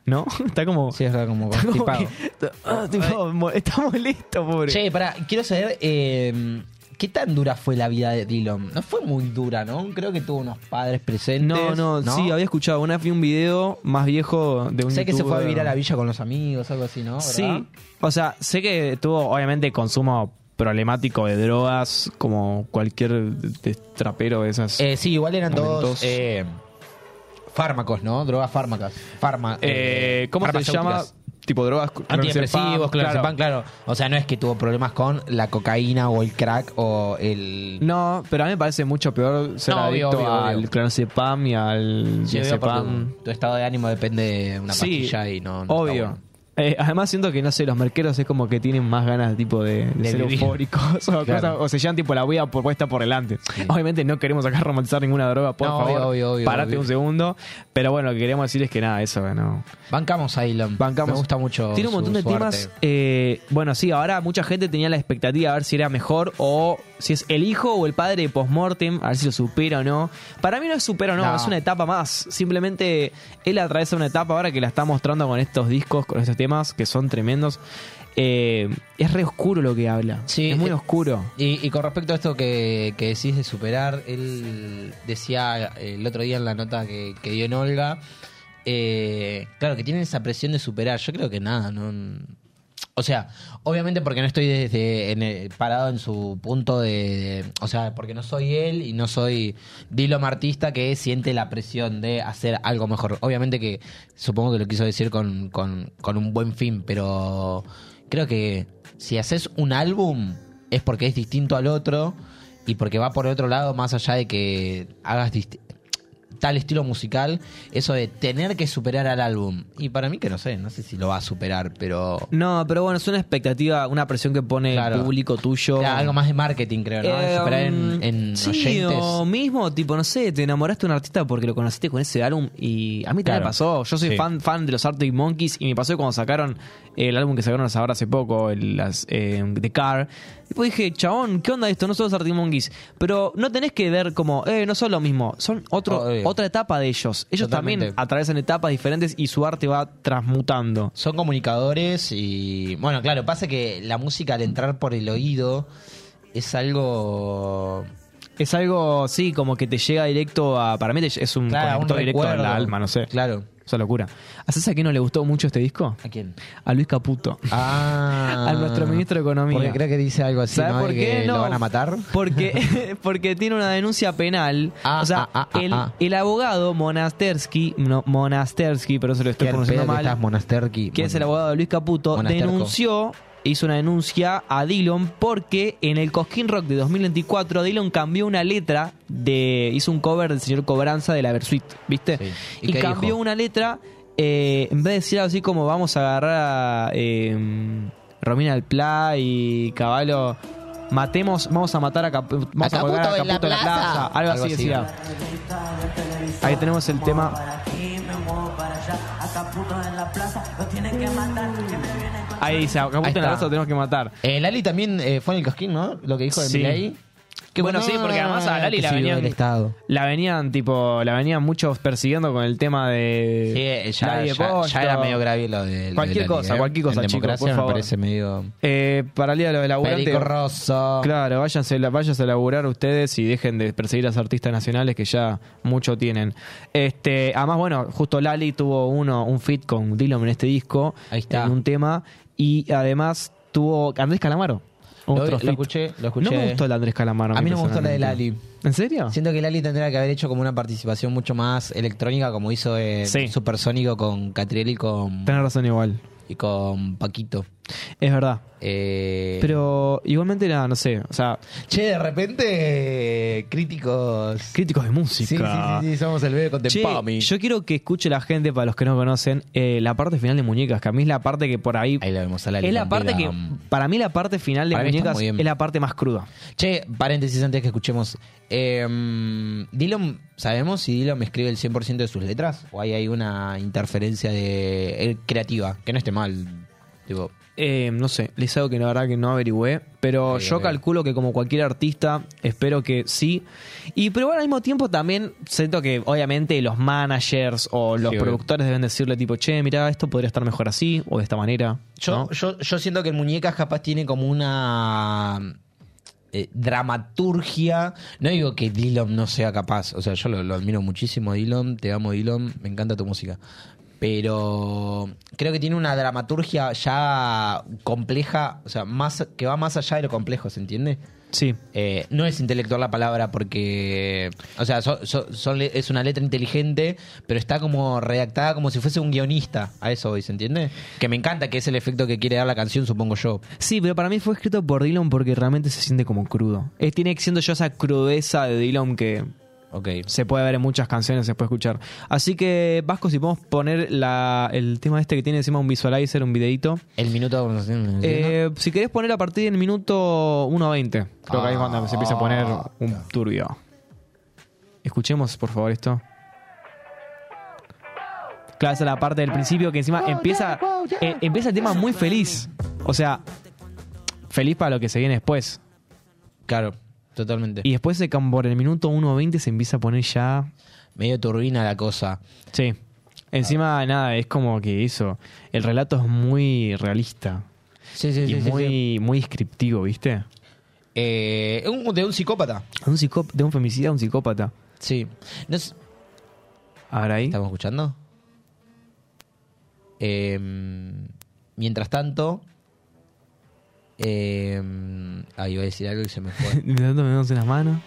S5: ¿No? Está como...
S6: Sí, está como
S5: está como
S6: constipado.
S5: que- ah, tipo, mo- está molesto, pobre.
S6: Che, pará, quiero saber eh, qué tan dura fue la vida de Dylan. No fue muy dura, ¿no? Creo que tuvo unos padres presentes.
S5: No, no, sí, había escuchado. Una vez vi un video más viejo de un
S6: Sé que se fue a
S5: youtuber.
S6: vivir a la villa con los amigos, algo así, ¿no? ¿Verdad?
S5: Sí, o sea, sé que tuvo obviamente consumo problemático de drogas, como cualquier de- trapero de esas.
S6: Eh, sí, igual eran
S5: momentos.
S6: todos eh, fármacos, ¿no? Drogas fármacas. Farma,
S5: Eh, ¿Cómo se llama?
S6: farmacéuticas.
S5: Tipo drogas.
S6: Antidepresivos,
S5: clonazepam,
S6: clonazepam, claro. O sea, no es que tuvo problemas con la cocaína o el crack o el...
S5: No, pero a mí me parece mucho peor ser
S6: No, obvio,
S5: adicto
S6: obvio,
S5: al
S6: obvio.
S5: clonazepam y al
S6: Sí, obvio, porque
S5: diazepam.
S6: tu, tu estado de ánimo depende de una
S5: Sí,
S6: pastilla y no, no está
S5: obvio.
S6: bueno.
S5: Eh, además siento que, no sé, los merqueros es como que tienen más ganas tipo de, de
S6: De
S5: ser
S6: vivir.
S5: eufóricos o,
S6: Claro.
S5: cosas- o se llevan tipo la vida por puesta por delante. Obviamente no queremos acá romantizar ninguna droga, por
S6: No,
S5: favor,
S6: obvio, obvio, obvio,
S5: parate
S6: obvio.
S5: un segundo. Pero bueno, lo que queremos decir es que nada, eso, no.
S6: Bancamos a Elon.
S5: Bancamos.
S6: Me gusta mucho
S5: Tiene un
S6: su-
S5: montón de
S6: su
S5: temas.
S6: arte.
S5: eh, bueno, sí, ahora mucha gente tenía la expectativa a ver si era mejor o si es el hijo o el padre de postmortem, a ver si lo supera o no. Para mí no es supera o no,
S6: No.
S5: es una etapa más. Simplemente él atraviesa una etapa ahora que la está mostrando con estos discos, con estos temas que son tremendos. Eh, es re oscuro lo que habla.
S6: Sí,
S5: es muy
S6: eh,
S5: oscuro.
S6: Y, y con respecto a esto que, que decís de superar, él decía el otro día en la nota que, que dio en Olga, eh, claro, que tienen esa presión de superar. Yo creo que nada, no... O sea, obviamente porque no estoy desde en el- parado en su punto de, de- o sea, porque no soy él y no soy Dilo artista que siente la presión de hacer algo mejor. Obviamente que supongo que lo quiso decir con, con, con un buen fin, pero creo que si haces un álbum es porque es distinto al otro y porque va por otro lado más allá de que hagas disti- tal estilo musical, eso de tener que superar al álbum. Y para mí que no sé, no sé si lo va a superar, pero...
S5: No, pero bueno, es una expectativa, una presión que pone
S6: Claro.
S5: el público tuyo.
S6: Claro, algo más de marketing, creo, ¿no? De
S5: Eh,
S6: superar en, en
S5: sí,
S6: oyentes.
S5: o mismo, tipo, no sé, te enamoraste de un artista porque lo conociste con ese álbum y a mí también
S6: Claro.
S5: me pasó. Yo soy
S6: Sí.
S5: fan fan de los Arctic Monkeys y me pasó que cuando sacaron el álbum que sacaron ahora hace poco, el, las, eh, The Car, después dije, chabón, ¿qué onda esto? No son los Arctic Monkeys. Pero no tenés que ver como, eh, no son lo mismo, son otro,
S6: Obvio.
S5: otra etapa de ellos. Ellos
S6: Totalmente.
S5: también atraviesan etapas diferentes y su arte va transmutando.
S6: Son comunicadores y... Bueno, claro, pasa que la música al entrar por el oído es algo...
S5: Es algo, sí, como que te llega directo a... Para mí te- es un
S6: Claro,
S5: conector
S6: un
S5: directo al
S6: recuerdo.
S5: alma, no sé.
S6: Claro.
S5: Esa locura. ¿Sabes a quién no le gustó mucho este disco?
S6: ¿A quién?
S5: A Luis Caputo.
S6: Ah.
S5: A nuestro ministro de Economía.
S6: Porque creo que dice algo así,
S5: ¿Sabes
S6: ¿no?
S5: por
S6: De
S5: qué?
S6: que
S5: No.
S6: lo van a matar.
S5: Porque, porque tiene una denuncia penal.
S6: Ah,
S5: o sea,
S6: ah, ah,
S5: el,
S6: ah.
S5: el abogado Monastersky, no, Monastersky, pero se lo estoy
S6: Qué
S5: pronunciando
S6: pedo que
S5: mal,
S6: estás, Monasterki.
S5: que es el abogado de Luis Caputo,
S6: Monasterco.
S5: denunció, hizo una denuncia a Dillon porque en el Cosquín Rock de dos mil veinticuatro Dillon cambió una letra de... hizo un cover del señor Cobranza de la Versuit, ¿viste?
S6: Sí.
S5: Y,
S6: ¿Y qué
S5: cambió
S6: dijo?
S5: una letra, eh, en vez de decir algo así como vamos a agarrar a eh, Romina del Pla y Caballo... Matemos, vamos a matar a, Cap- vamos
S6: A
S5: a colgar a
S6: Caputo en la
S5: Caputo en la plaza.
S6: plaza.
S5: Algo,
S6: Algo
S5: así
S6: así.
S5: decía. Ahí tenemos el tema. Ahí dice, a Caputo
S6: Ahí
S5: en la
S6: está.
S5: plaza lo tenemos que matar.
S6: Eh, Lali también eh, fue en el Cosquín, ¿no? Lo que dijo de
S5: Sí.
S6: Milei.
S5: Que bueno, sí, porque además a Lali
S6: que
S5: la
S6: sirvió
S5: venían,
S6: el Estado.
S5: la venían tipo, la venían muchos persiguiendo con el tema de
S6: Sí, eh, ya,
S5: Lali de
S6: ya-
S5: Posto.
S6: ya era medio grave lo de... lo
S5: Cualquier
S6: de Lali,
S5: cosa,
S6: ¿eh?
S5: cualquier cosa,
S6: En
S5: chicos,
S6: democracia
S5: por
S6: me
S5: favor.
S6: parece medio...
S5: Eh, para el día de lo de laburante.
S6: Perico Rosso.
S5: Claro, váyanse, váyanse a laburar ustedes y dejen de perseguir a los artistas nacionales que ya mucho tienen. Este, además, bueno, justo Lali tuvo uno, un feat con Dillon en este disco.
S6: Ahí está.
S5: En un tema. Y además tuvo Andrés Calamaro.
S6: Lo,
S5: Otro
S6: lo
S5: feat.
S6: escuché, lo escuché.
S5: No me gustó el de Andrés Calamaro.
S6: A mí no me gustó la de Lali.
S5: ¿En serio?
S6: Siento que Lali tendría que haber hecho como una participación mucho más electrónica como hizo en
S5: Sí.
S6: Supersónico con Catriel y con,
S5: Tenés razón igual.
S6: y con Paquito.
S5: Es verdad.
S6: Eh,
S5: Pero igualmente nada, no sé. O sea,
S6: Che, de repente eh, críticos...
S5: críticos de música.
S6: Sí, sí, sí, sí, somos el bebé con
S5: Che,
S6: Tempami.
S5: yo quiero que escuche la gente, para los que no conocen, eh, la parte final de Muñecas, que a mí es la parte que por ahí...
S6: Ahí la vemos a Lali
S5: es la
S6: con
S5: parte que,
S6: Pega.
S5: para mí la parte final de
S6: Para mí está
S5: Muñecas
S6: muy bien.
S5: es la parte más cruda.
S6: Che, paréntesis antes que escuchemos. Eh, Dillon, ¿sabemos si Dillon escribe el cien por ciento de sus letras? ¿O hay, hay una interferencia de eh, creativa? Que no esté mal. Tipo,
S5: Eh, no sé, es algo que la verdad que no averigüé, pero
S6: Sí,
S5: yo
S6: ok.
S5: calculo que como cualquier artista, espero que sí. Y pero bueno, al mismo tiempo también siento que obviamente los managers o los
S6: Sí,
S5: productores deben decirle tipo, che, mira, esto podría estar mejor así o de esta manera.
S6: Yo,
S5: ¿no?
S6: yo, yo siento que el Muñecas capaz tiene como una eh, dramaturgia. No digo que Dillon no sea capaz. O sea, yo lo, lo admiro muchísimo a Dillon. Te amo, Dillon. Me encanta tu música. Pero creo que tiene una dramaturgia ya compleja. O sea, más que va más allá de lo complejo, ¿se entiende?
S5: Sí.
S6: Eh, no es intelectual la palabra porque, o sea, so- so- son le- es una letra inteligente, pero está como redactada como si fuese un guionista. A eso voy, ¿se entiende? Que me encanta, que es el efecto que quiere dar la canción, supongo yo.
S5: Sí, pero para mí fue escrito por Dillon porque realmente se siente como crudo. Eh, tiene siendo yo esa crudeza de Dillon que
S6: okay.
S5: se puede ver en muchas canciones, se puede escuchar. Así que, Vasco, si podemos poner la, el tema este que tiene encima un visualizer, un videito.
S6: El minuto de conversación.
S5: Eh, si querés poner a partir del minuto uno veinte. Creo que ahí es cuando se empieza a poner un turbio. Escuchemos, por favor, esto. Claro, esa es la parte del principio que encima empieza, eh, empieza el tema muy feliz. O sea, feliz para lo que se viene después.
S6: Claro, totalmente.
S5: Y después de como por el minuto uno veinte se empieza a poner ya...
S6: Medio turbina la cosa.
S5: Sí. Encima, nada, es como que eso. El relato es muy realista.
S6: Sí, sí,
S5: y
S6: sí, sí,
S5: muy,
S6: sí.
S5: muy descriptivo, ¿viste?
S6: Eh, un- de un psicópata.
S5: Un psicó- de un femicida a un psicópata.
S6: Sí. No es-
S5: A ver ahí.
S6: ¿Estamos escuchando? Eh, mientras tanto... Eh, ah, iba a decir algo y se me fue.
S5: Me dando en las manos.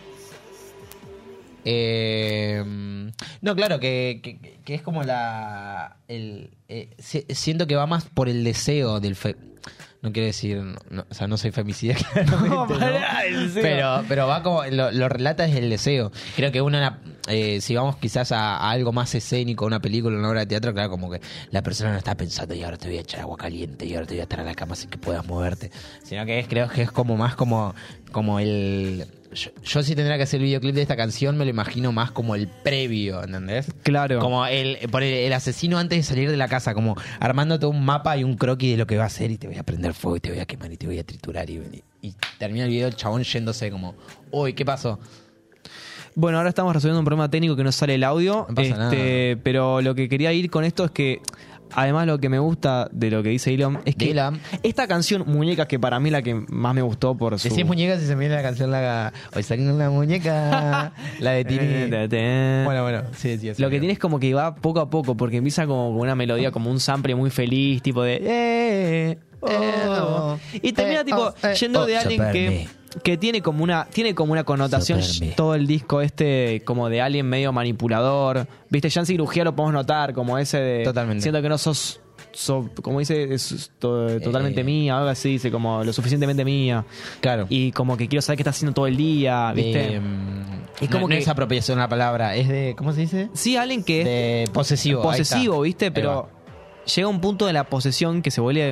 S6: Eh, no, claro, que, que, que es como la... El, eh, si- siento que va más por el deseo del... Fe, no quiero decir... no, o sea, no soy femicida, claramente,
S5: No,
S6: ¿no?
S5: pará, el deseo.
S6: Pero, pero va como... Lo, lo relata es el deseo. Creo que una... Eh, si vamos quizás a, a algo más escénico, una película, una obra de teatro, claro, como que la persona no está pensando y ahora te voy a echar agua caliente y ahora te voy a estar a la cama sin que puedas moverte. Sino que es, creo que es como más como, como el... Yo, yo si tendría que hacer el videoclip de esta canción me lo imagino más como el previo, ¿entendés?
S5: Claro.
S6: Como el, por el, el asesino antes de salir de la casa, como armándote un mapa y un croquis de lo que va a hacer y te voy a prender fuego y te voy a quemar y te voy a triturar y, y termina el video el chabón yéndose como, uy, ¿qué pasó?
S5: Bueno, ahora estamos resolviendo un problema técnico que no sale el audio.
S6: No pasa
S5: este, pero lo que quería ir con esto es que, además, lo que me gusta de lo que dice Dylan es que
S6: Dylan.
S5: esta canción, Muñecas, que para mí la que más me gustó por su...
S6: Decís muñecas y se me viene la canción la hoy salió una muñeca, la de Tini. Bueno, bueno, sí, sí.
S5: Lo que tiene es como que va poco a poco, porque empieza como con una melodía, como un sample muy feliz, tipo de... Eh, oh. Y termina
S6: eh,
S5: tipo
S6: oh, eh,
S5: yendo
S6: oh,
S5: de alguien que,
S6: superme.
S5: que tiene como una tiene como una connotación
S6: Superme.
S5: todo el disco este como de alguien medio manipulador. Viste, ya en cirugía lo podemos notar, como ese de...
S6: Totalmente.
S5: Siento que no sos... so- como dice, es to- totalmente
S6: Eh.
S5: mía, algo así, dice como lo suficientemente mía.
S6: Claro.
S5: Y como que quiero saber qué está haciendo todo el día, ¿viste?
S6: De, mm,
S5: Es
S6: no-
S5: como
S6: no
S5: que-
S6: es apropiación la palabra, es de, ¿cómo se dice?
S5: Sí, alguien que es
S6: De posesivo. ahí
S5: posesivo,
S6: está.
S5: ¿viste?
S6: Ahí
S5: Pero llega un punto de la posesión que se vuelve...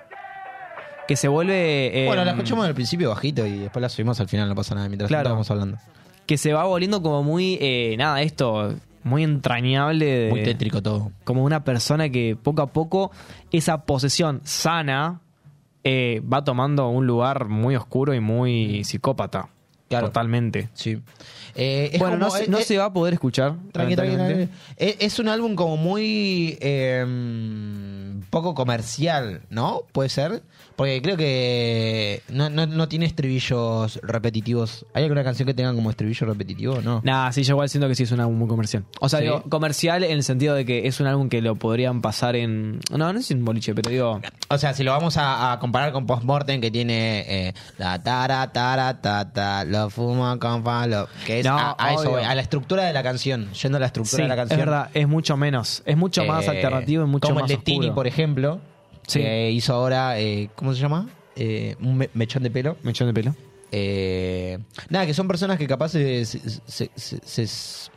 S5: Que se vuelve... eh,
S6: Bueno, la escuchamos al principio bajito y después la subimos al final, no pasa nada, mientras
S5: Claro.
S6: tanto vamos hablando.
S5: que se va volviendo como muy... eh, nada, esto... Muy entrañable. De,
S6: Muy tétrico todo.
S5: Como una persona que poco a poco esa posesión sana eh, va tomando un lugar muy oscuro y muy psicópata.
S6: Claro.
S5: Totalmente.
S6: Sí. Eh, es
S5: bueno, no,
S6: como-
S5: se,
S6: es-
S5: no
S6: es-
S5: se va a poder escuchar.
S6: Tranqui, tranqui,
S5: lamentablemente.
S6: tranqui. Es, es un álbum como muy eh, poco comercial, ¿no? Puede ser. Porque creo que no, no, no tiene estribillos repetitivos. ¿Hay alguna canción que tenga como estribillo repetitivo? No.
S5: Nah, sí, yo igual siento que sí es un álbum muy comercial. O sea,
S6: ¿Sí?
S5: digo, comercial en el sentido de que es un álbum que lo podrían pasar en... No, no es en boliche, pero digo...
S6: O sea, si lo vamos a, a comparar con Postmortem, que tiene eh, la tara, tara, ta, ta, lo fumo con palo. Que es
S5: No,
S6: a, a eso,
S5: obvio.
S6: voy, a la estructura de la canción. Yendo a la estructura
S5: Sí,
S6: de la canción.
S5: es verdad, es mucho menos. Es mucho más
S6: Eh,
S5: alternativo y mucho
S6: como
S5: más
S6: el de Tini,
S5: oscuro.
S6: por ejemplo,
S5: Sí.
S6: que hizo ahora, eh, ¿cómo se llama? Eh, un me- mechón de pelo.
S5: Mechón de pelo.
S6: Eh, nada, que son personas que capaz se, se- se- se- se-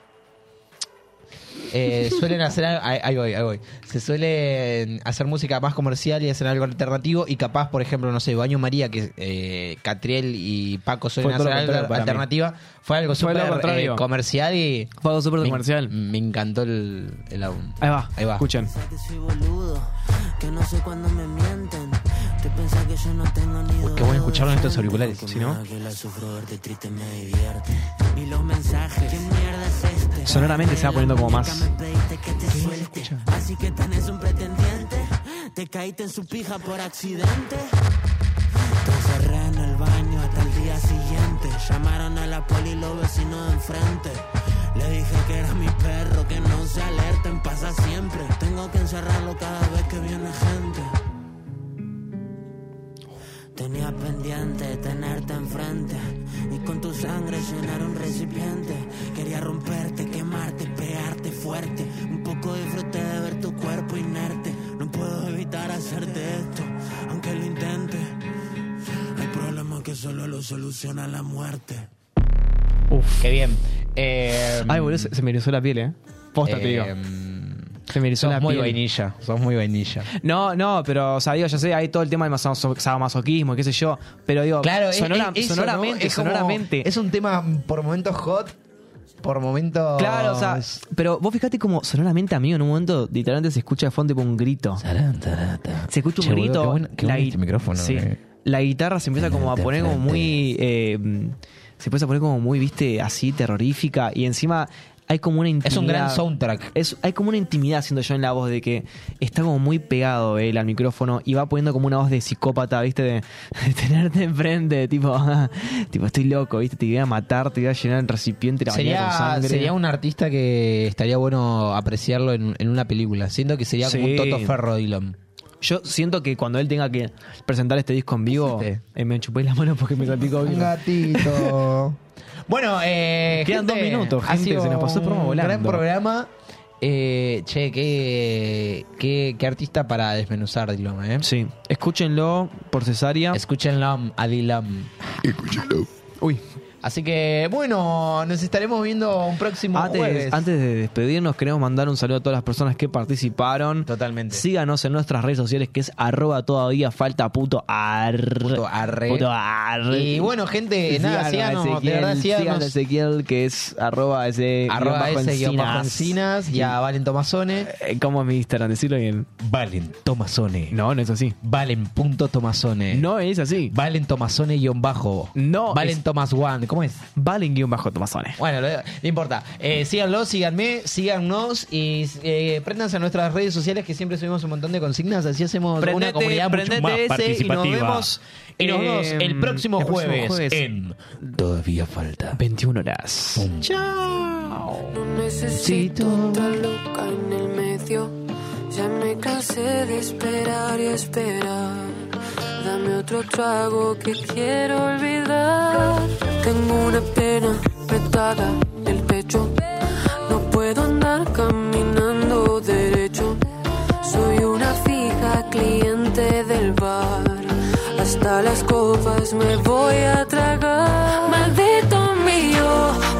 S6: eh, suelen hacer algo, ahí, ahí voy, ahí voy. Se suelen hacer música más comercial y hacer algo alternativo y capaz, por ejemplo, no sé, Baño María, que eh, Catriel y Paco suelen
S5: Fue todo
S6: hacer
S5: lo
S6: algo
S5: contrario para mí.
S6: alternativa, fue algo
S5: Fue lo
S6: súper
S5: contrario.
S6: eh, comercial y
S5: Fue algo súper
S6: me-
S5: comercial.
S6: Me encantó el, el álbum.
S5: Ahí va,
S6: Ahí va.
S5: escuchen.
S16: Que soy boludo, que no sé cuándo me mienten. Te pensás que yo no tengo ni
S5: Uy, qué bueno escucharlo en estos auriculares, si no.
S16: que la sufro, verte triste me divierte. Y los mensajes, ¿qué mierda es este?
S5: Sonoramente se va poniendo como más.
S16: Me pediste que te suelte, así que tenés un pretendiente. Te caíste en su pija por accidente. Te encerré en el baño hasta el día siguiente. Llamaron a la poli y los vecinos de enfrente. Le dije que era mi perro, que no se alerten, pasa siempre. Tengo que encerrarlo cada vez que viene gente. Tenía pendiente tenerte enfrente y con tu sangre llenar un recipiente. Quería romperte, quemarte, pegarte fuerte. Un poco disfruté de ver tu cuerpo inerte. No puedo evitar hacerte esto, aunque lo intente. Hay problemas que solo lo soluciona la muerte.
S6: Uf, qué bien. Eh,
S5: Ay, boludo, se, se me erizó la piel, eh. Posta,
S6: eh,
S5: te digo. Se me erizó
S6: sos
S5: la
S6: muy
S5: piel.
S6: vainilla, sos muy vainilla.
S5: No, no, pero, o sea, digo, ya sé, hay todo el tema del maso- sadomasoquismo, qué sé yo. Pero digo,
S6: Claro,
S5: sonora-
S6: es, es eso,
S5: sonoramente,
S6: ¿no? Es como-
S5: sonoramente.
S6: es un tema por momentos hot, por momentos.
S5: Claro, o sea, pero vos fijate como sonoramente, amigo, en un momento literalmente se escucha de fondo tipo un grito. Se escucha un
S6: Che, boludo,
S5: grito.
S6: qué bueno- qué
S5: la
S6: bueno
S5: gui-
S6: este micrófono,
S5: sí.
S6: eh.
S5: La guitarra se empieza como a poner como muy. eh, se empieza a poner como muy, viste, así, terrorífica. Y encima hay como una intimidad.
S6: Es un gran soundtrack.
S5: Es, hay como una intimidad, siento yo, en la voz de que está como muy pegado él al micrófono y va poniendo como una voz de psicópata, viste, de, de tenerte enfrente, tipo, tipo, estoy loco, viste, te voy a matar, te voy a llenar el recipiente, la bañera con
S6: Sería,
S5: sangre.
S6: sería un artista que estaría bueno apreciarlo en, en una película. Siento que sería como
S5: Sí.
S6: un Toto Ferro Dylan.
S5: Yo siento que cuando él tenga que presentar este disco en vivo, eh, me chupé la mano porque me salpicó
S6: Un
S5: bien.
S6: gatito. Bueno, eh,
S5: Quedan
S6: gente,
S5: dos minutos,
S6: ha
S5: gente,
S6: sido
S5: se nos pasó el programa
S6: un
S5: volando.
S6: gran programa. Eh, che, qué, qué, qué artista para desmenuzar, Dylan, ¿eh?
S5: Sí, escúchenlo por cesárea.
S6: Escúchenlo a Dylan.
S5: Escúchenlo. Uy.
S6: Así que, bueno, nos estaremos viendo un próximo
S5: Antes,
S6: jueves.
S5: antes de despedirnos, queremos mandar un saludo a todas las personas que participaron.
S6: Totalmente.
S5: Síganos en nuestras redes sociales, que es arroba todavía falta puto ar.
S6: Puto arre.
S5: Puto ar.
S6: Y bueno, gente, nada, síganos,
S5: a
S6: de verdad, síganos.
S5: Síganos a Ezequiel, que es arroba ese
S6: Arroba
S5: guión bajo
S6: ese guión bajo
S5: Encinas.
S6: Encinas y a Valen Tomasone.
S5: Eh, ¿Cómo es mi Instagram? Decirlo bien.
S6: Valen Tomasone.
S5: No, no es así.
S6: Valen punto Tomasone.
S5: No es así.
S6: Valen Tomasone guión bajo.
S5: No.
S6: Valen
S5: es-
S6: Tomas One. ¿Cómo es?
S5: Valen guión bajo Tomasones.
S6: Bueno, lo- no importa. Eh, síganlo, síganme, síganos y eh, préndanse a nuestras redes sociales que siempre subimos un montón de consignas. Así hacemos una
S5: Prendete,
S6: comunidad mucho
S5: prendete
S6: más
S5: ese
S6: participativa.
S5: y nos vemos,
S6: Y nos vemos
S5: eh,
S6: el próximo
S5: el próximo
S6: jueves,
S5: jueves.
S6: en Todavía Falta.
S5: veintiuna horas.
S6: Chao.
S19: No necesito otra loca en el medio. Ya me cansé de esperar y esperar. Dame otro trago que quiero olvidar. Tengo una pena apretada en el pecho. No puedo andar caminando derecho. Soy una fija cliente del bar. Hasta las copas me voy a tragar. Maldito mío,